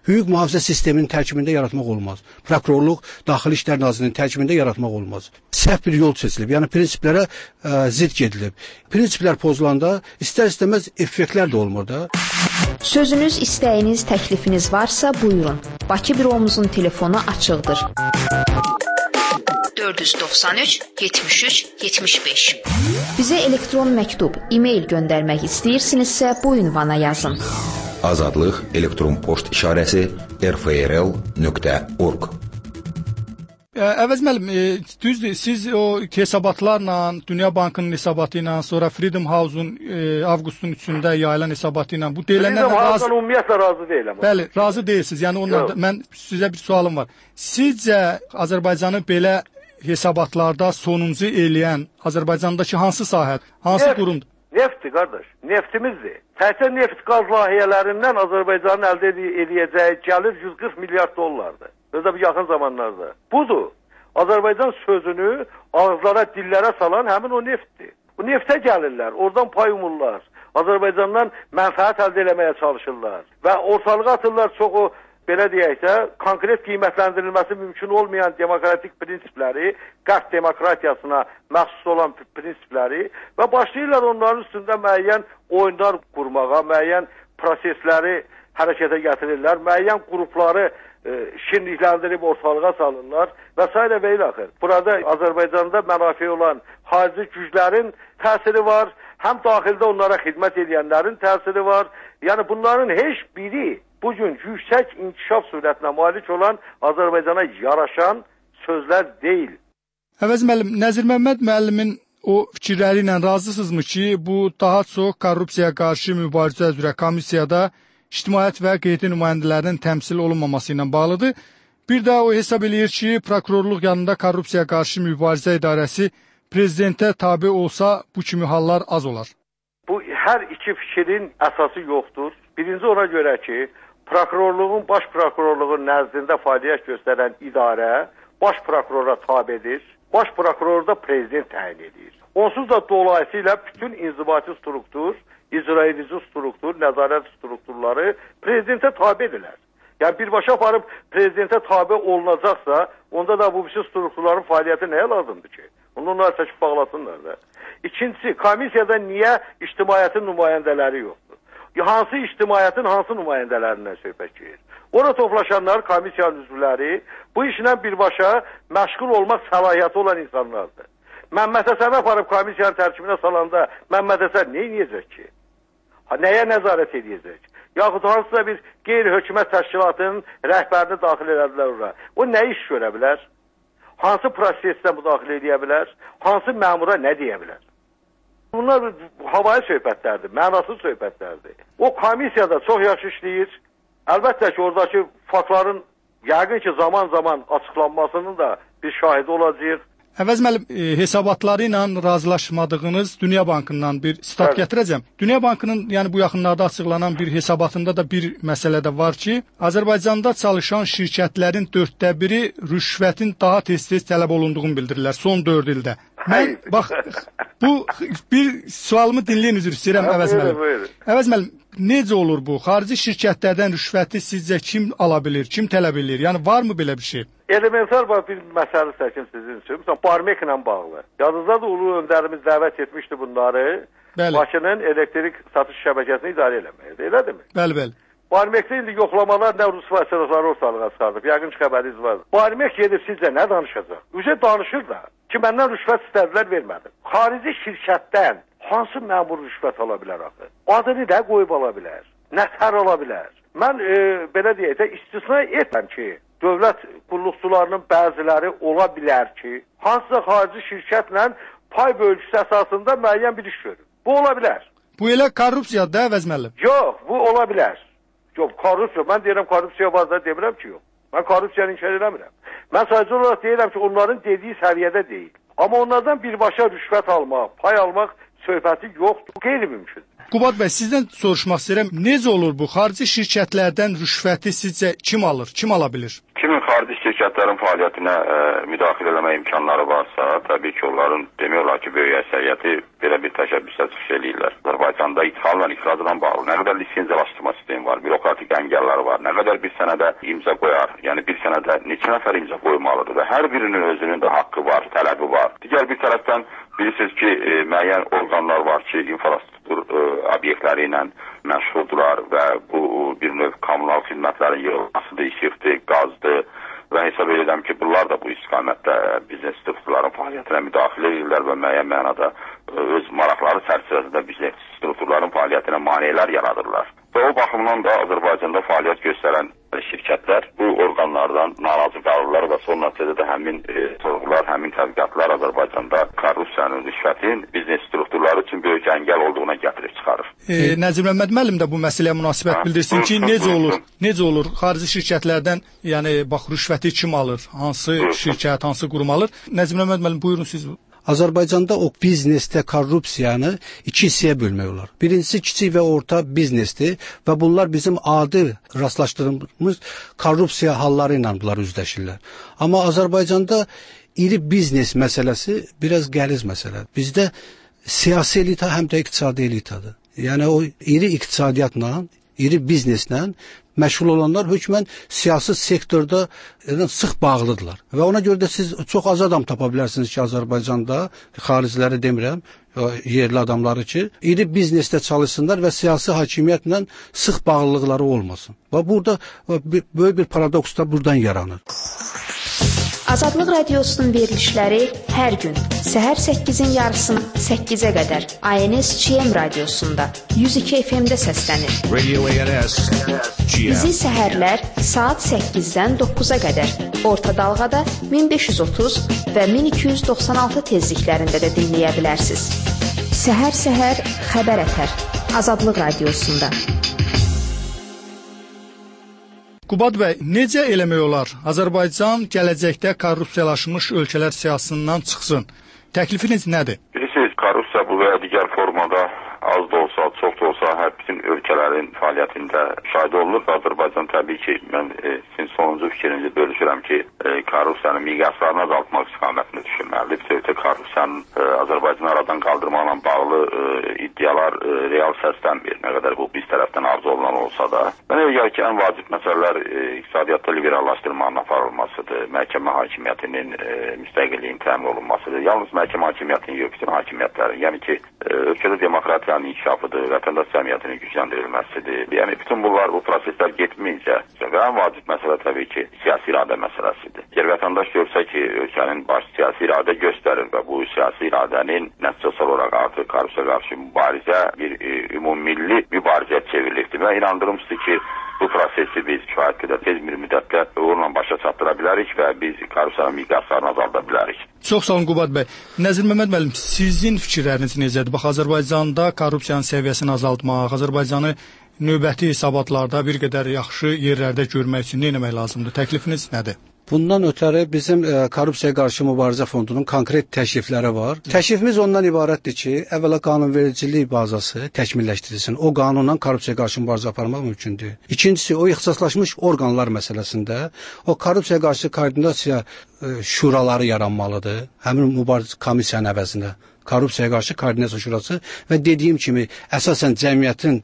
hüquq mühafizə sisteminin tərkibində yaratmaq olmaz. Prokurorluq, Daxili İşlər Nazirliyinin tərkibində yaratmaq olmaz. Səhv bir yol seçilib, yəni prinsiplərə zidd gedilib. Prinsiplər pozulanda istər-istəməz effektlər də olmur da. Sözünüz, istəyiniz, təklifiniz varsa buyurun. Bakı büromuzun telefonu açıqdır. 493 73 75. Bizə elektron məktub, e-mail göndərmək istəyirsinizsə bu ünvana yazın. Azadlıq elektron poçt işarəsi rfrl.org. Əvəz müəllim, düzdür, siz o hesabatlarla, Dünya Bankının hesabatı ilə, sonra Freedom House-un avqustun 3-də yayılan hesabatı ilə bu deyilənlərlə Freedom House-dan ümumiyyətlə razı deyiləm. Bəli, razı deyilsiniz. Yəni onlarda mən sizə bir sualım var. Sizcə Azərbaycanı belə hesabatlarda sonuncu eləyən Azərbaycandakı hansı sahə, hansı qurumdur? Neftdir, qardaş. Neftimizdir. Təkcə neft qaz layihələrindən Azərbaycanın əldə edəcəyi gəlir 140 milyard dollardır. Özdə bu yaxın zamanlarda. Budur. Azərbaycan sözünü ağızlara, dillərə salan həmin o neftdir. Bu neftə gəlirlər, oradan pay umurlar. Azərbaycandan mənfəət əldə eləməyə çalışırlar. Və ortalığa atırlar çox o, belə deyək də, konkret qiymətləndirilməsi mümkün olmayan demokratik prinsipləri, qərb demokratiyasına məxsus olan prinsipləri və başlayırlar onların üstündə müəyyən oyunlar qurmağa, müəyyən prosesləri hərəkətə gətirirlər, müəyyən qrupları şirinlikləndirib ortalığa salırlar və s. və ilaxır. Burada Azərbaycanda mənafi olan xarici güclərin təsiri var, həm daxildə onlara xidmət edənlərin təsiri var. Yəni bunların heç biri bugün yüksək inkişaf sürətinə malik olan Azərbaycana yaraşan sözlər deyil. Əvəz müəllim, Nəzir Məmməd müəllimin o fikirləri ilə razısınızmı ki, bu daha çox korrupsiyaya qarşı mübarizə üzrə komissiyada İctimaiyyət və qeydi nümayəndələrinin təmsil olunmaması ilə bağlıdır. Bir də o hesab eləyir ki, prokurorluq yanında korrupsiyaya qarşı mübarizə idarəsi prezidentə tabe olsa bu kimi hallar az olar. Bu hər iki fikrin əsası yoxdur. Birinci ona görə ki, prokurorluğun, baş prokurorluğun nəzdində fəaliyyət göstərən idarə baş prokurora tabedir. Baş prokuror da prezident təyin edir. Onsuz da dolayısıyla bütün inzibati struktur, icra edici struktur, nəzarət strukturları prezidentə tabedirlər. Yəni birbaşa aparıb prezidentə tabe olunacaqsa, onda da bu bütün strukturların fəaliyyəti nəyə lazımdır ki? Onunla çəkib bağlasınlar da. İkincisi, komissiyada niyə ictimaiyyətin nümayəndələri yoxdur? Hansı ictimaiyyətin hansı nümayəndələrindən söhbət gedir? Orada toplaşanlar, komissiyanın üzvləri bu işlə birbaşa məşğul olmaq səlahiyyəti olan insanlardır. Məmməd Həsəni aparıb komissiyanın tərkibinə salanda Məmməd Həsən nə edəcək ki? Nəyə nəzarət edəcək? Yaxud hansısa bir qeyri-hökumət təşkilatının rəhbərini daxil elədilər ora. O nə iş görə bilər? Hansı prosesdə müdaxilə edə bilər? Hansı məmura nə deyə bilər? Bunlar havayı söhbətlərdir, mənasız söhbətlərdir. O komissiyada çox yaxşı işləyir. Əlbəttə ki, oradakı faktların yəqin ki, zaman-zaman açıqlanmasının da bir şahidi olacaq. Əvəz müəllim, hesabatları ilə razılaşmadığınız Dünya Bankından bir sitat gətirəcəm. Dünya Bankının, yəni bu yaxınlarda açıqlanan bir hesabatında da bir məsələ də var ki, Azərbaycanda çalışan şirkətlərin 1/4-i rüşvətin daha tez-tez tələb olunduğunu bildirirlər son 4 ildə. Mən bax bu bir sualımı dinləyin, üzr istəyirəm Əvəz müəllim. Əvəz müəllim, necə olur bu? Xarici şirkətlərdən rüşvəti sizcə kim ala bilir, kim tələb edir? Yəni varmı belə bir şey? Elementar bir məsələ çəkin sizin üçün. Məsələn, Barmeklə bağlı. Yadınızda da ulu öndərimiz dəvət etmişdi bunları. Bakının elektrik satış şəbəkəsini idarə eləməyə. Elədirmi? Bəli. Barmekdə indi yoxlamalar nə rus vəsilələri ortalığa çıxardıb. Yəqin ki, xəbəriniz var. Barmek gedib sizcə nə danışacaq? Üzə danışır da. Ki, məndən rüşvət istədilər, vermədim. Xarici şirkətdən hansı məmur rüşvət ala bilər axı? Adını da qoyub ala bilər. Nətər ala bilər? Mən belə deyək də istisna etməm ki, dövlət qulluqçularının bəziləri ola bilər ki, hansısa xarici şirkətlə pay bölgüsü əsasında müəyyən bir iş görür. Bu ola bilər. Bu elə korrupsiyadır da, Əvəz müəllim? Yox, bu ola bilər. Yox, korrupsiya. Mən deyirəm korrupsiya var da demirəm ki, yox. Mən korrupsiyanı inkar eləmirəm. Mən sadəcə olaraq deyirəm ki, onların dediyi səviyyədə deyil. Amma onlardan birbaşa rüşvət almaq, pay almaq söhbəti yoxdur. Bu qeyri-mümkün. Qubad bəy, sizdən soruşmaq istəyirəm, necə olur bu? Xarici şirkətlərdən rüşvəti sizcə kim alır, kim ala bilir? Kimin xarici şirkətlərin fəaliyyətinə müdaxilə eləmə imkanları varsa, təbii ki, onların demək olar ki, böyük əksəriyyəti belə bir təşəbbüsə çıxış eləyirlər. Azərbaycanda ixalla, ixracla bağlı nə qədər lisenziyalaşdırma sistemi var, bürokratik əngəllər var, nə qədər bir sənədə imza qoyar, yəni bir sənədə neçə nəfər imza qoymalıdır və hər birinin özünün də haqqı var, tələbi var. Digər bir tərəfdən bilirsiniz ki, müəyyən orqanlar var ki, infrastruktur obyektləri ilə məşğuldurlar və bu bir növ kommunal xidmətlərin yığılmasıdır, işıqdır, qazdır və hesab edirəm ki, bunlar da bu istiqamətdə biznes strukturların fəaliyyətinə müdaxilə edirlər və müəyyən mənada öz maraqları çərçivəsində biznes strukturların fəaliyyətinə maneələr yaradırlar. Və o baxımdan da Azərbaycanda fəaliyyət göstərən şirkətlər bu orqanlardan narazı qalırlar və son nəticədə də həmin sorğular, həmin tədqiqatlar Azərbaycanda korrupsiyanın, rüşvətin biznes strukturları üçün böyük əngəl olduğuna gətirib çıxarır. Nəzir Məmməd müəllim də bu məsələyə münasibət bildirsin ki, necə olur xarici şirkətlərdən, yəni bax rüşvəti kim alır, hansı şirkət, hansı qurum alır? Nəzir Məmməd müəllim, buyurun siz. Azərbaycanda o biznesdə korrupsiyanı iki hissəyə bölmək olar. Birincisi kiçik və orta biznesdir və bunlar bizim adi rastlaşdırdığımız korrupsiya halları ilə bunlar üzləşirlər. Amma Azərbaycanda iri biznes məsələsi biraz qəliz məsələdir. Bizdə siyasi elita həm də iqtisadi elitadır. Yəni o iri iqtisadiyyatla, iri bizneslə məşğul olanlar hökmən siyasi sektorda sıx bağlıdırlar. Və ona görə də siz çox az adam tapa bilərsiniz ki, Azərbaycanda, xariciləri demirəm, yerli adamları ki, iri biznesdə çalışsınlar və siyasi hakimiyyətlə sıx bağlılıqları olmasın. Və burada böyük bir paradoks da buradan yaranır. Azadlıq Radiosunun verilişləri hər gün səhər 8-in yarısını 8-ə qədər ANS-CM radiosunda 102 FM-də səslənir. Radio ANS. Bizi səhərlər saat 8-dən 9-a qədər orta dalğada 1530 və 1296 tezliklərində də dinləyə bilərsiniz. Səhər xəbər ətər Azadlıq Radiosunda. Qubad bəy, necə eləmək olar? Azərbaycan gələcəkdə korrupsiyalaşmış ölkələr siyahısından çıxsın. Təklifiniz nədir? Bilirsiniz, korrupsiya bu və digər formada az da olsa, çox da olsa hər bütün ölkələrin fəaliyyətində şahid olunur. Azərbaycan təbii ki, mən sizin sonuncu fikrinizi bölüşürəm ki, korrupsiyanın miqyaslarını azaltmaq istiqamətində düşünməlidir. Bütövlükdə korrupsiyanın Azərbaycanı aradan qaldırmaqla bağlı iddialar real səslənmir. Nə qədər bu biz tərəfdən arzu olunan olsa da. Mənə elə gəlir ki, ən vacib məsələlər iqtisadiyyatda liberallaşdırmanın aparılmasıdır. Məhkəmə hakimiyyətinin müstəqilliyinin təmin olunmasıdır. Yalnız məhkəmə hakimiyyətinin yox, bütün hakimiyyətlərin. Yəni ki, ölkədə demokratiyanın inkişafıdır, vətəndaş cəmiyyətinin gücləndirilməsidir. Yəni bütün bunlar, bu proseslər getməyəcə və ən vacib məsələ təbii ki, siyasi iradə məsələsidir. Əgər vətəndaş görsə ki, ölkənin baş siyasi iradə göstərir və bu siyasi iradənin nəticəsi olaraq artıq korrupsiya qarşı mübarizə bir ümummilli mübarizəyə çevrilir. Və inandırımsızdır ki, bu prosesi biz kifayət qədər tez bir müddətdə uğurla başa çatdıra bilərik və biz korrupsiyanın miqyaslarını azalda bilərik. Çox sağ olun Qubad bəy. Nəzir Məmməd müəllim, sizin fikirləriniz necədir? Bax, Azərbaycanda korrupsiyanın səviyyəsini azaltmaq, Azərbaycanı növbəti hesabatlarda bir qədər yaxşı yerlərdə görmək üçün nə etmək lazımdır? Təklifiniz nədir? Bundan ötəri bizim korrupsiyaya qarşı mübarizə fondunun konkret təklifləri var. Təklifimiz ondan ibarətdir ki, əvvəla qanunvericilik bazası təkmilləşdirilsin. O qanunla korrupsiyaya qarşı mübarizə aparmaq mümkündür. İkincisi, o ixtisaslaşmış orqanlar məsələsində o korrupsiyaya qarşı koordinasiya şuraları yaranmalıdır. Həmin mübarizə komissiyanın əvəzində korrupsiyaya qarşı koordinasiya şurası və dediyim kimi əsasən cəmiyyətin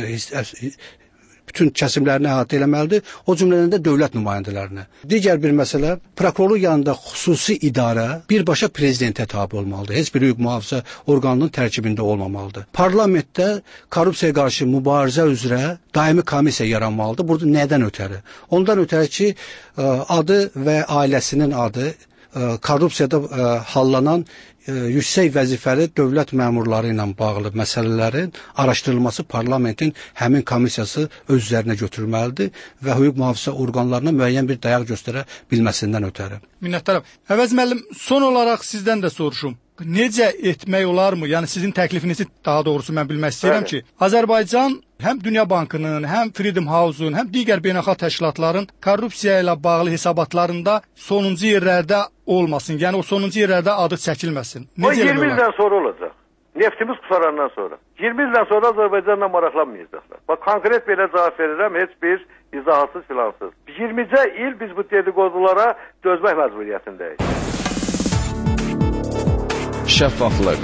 bütün kəsimlərini əhatə eləməlidir, o cümlədən də dövlət nümayəndələrini. Digər bir məsələ, prokurorluq yanında xüsusi idarə birbaşa prezidentə tabe olmalıdır. Heç bir hüquq mühafizə orqanının tərkibində olmamalıdır. Parlamentdə korrupsiyaya qarşı mübarizə üzrə daimi komissiya yaranmalıdır. Burada nədən ötəri? Ondan ötəri ki, adı və ailəsinin adı korrupsiyada hallanan yüksək vəzifəli dövlət məmurları ilə bağlı məsələlərin araşdırılması parlamentin həmin komissiyası öz üzərinə götürülməlidir və hüquq mühafizə orqanlarına müəyyən bir dayaq göstərə bilməsindən ötəri. Minnətdaram. Əvəz müəllim, son olaraq sizdən də soruşum. Necə etmək olarmı? Yəni sizin təklifinizi daha doğrusu mən bilmək istəyirəm ki, Azərbaycan həm Dünya Bankının, həm Freedom House-un, həm digər beynəlxalq təşkilatların korrupsiya ilə bağlı hesabatlarında sonuncu yerlərdə olmasın. Yəni o sonuncu yerlərdə adı çəkilməsin. O 20 ildən sonra olacaq. Neftimiz qusarandan sonra. 20 ildən sonra Azərbaycanla maraqlanmayacaqlar. Bax, konkret belə cavab verirəm, heç bir izahsız filansız. 20-cə il biz bu dedikodulara dözmək məcburiyyətindəyik. Şəffaflıq.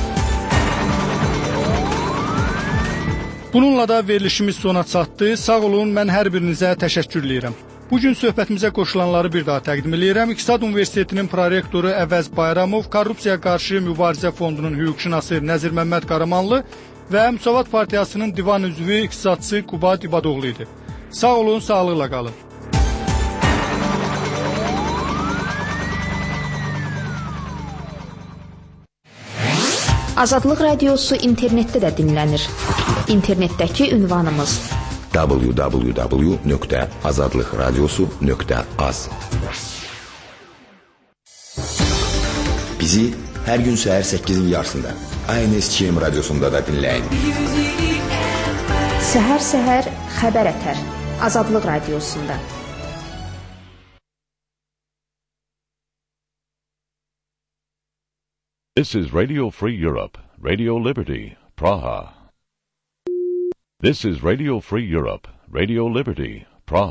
Bununla da verilişimiz sona çatdı. Sağ olun, mən hər birinizə təşəkkür edirəm. Bugün söhbətimizə qoşulanları bir daha təqdim edirəm. İqtisad Universitetinin prorektoru Əvəz Bayramov, Korrupsiyaya qarşı mübarizə fondunun hüquqşünası Nəzir Məmməd Qaramanlı və Müsavat Partiyasının divan üzvü iqtisadçı Qubad İbadoğlu idi. Sağ olun, sağlıqla qalın. Azadlıq Radiosu internetdə də dinlənir. İnternetdəki ünvanımız www.azadlıqradiosu.az. Bizi hər gün səhər 8-in yarısında ANSÇM radiosunda da dinləyin. Səhər-səhər xəbər ətər. Azadlıq Radiosunda. This is Radio Free Europe, Radio Liberty, Praha. This is Radio Free Europe, Radio Liberty,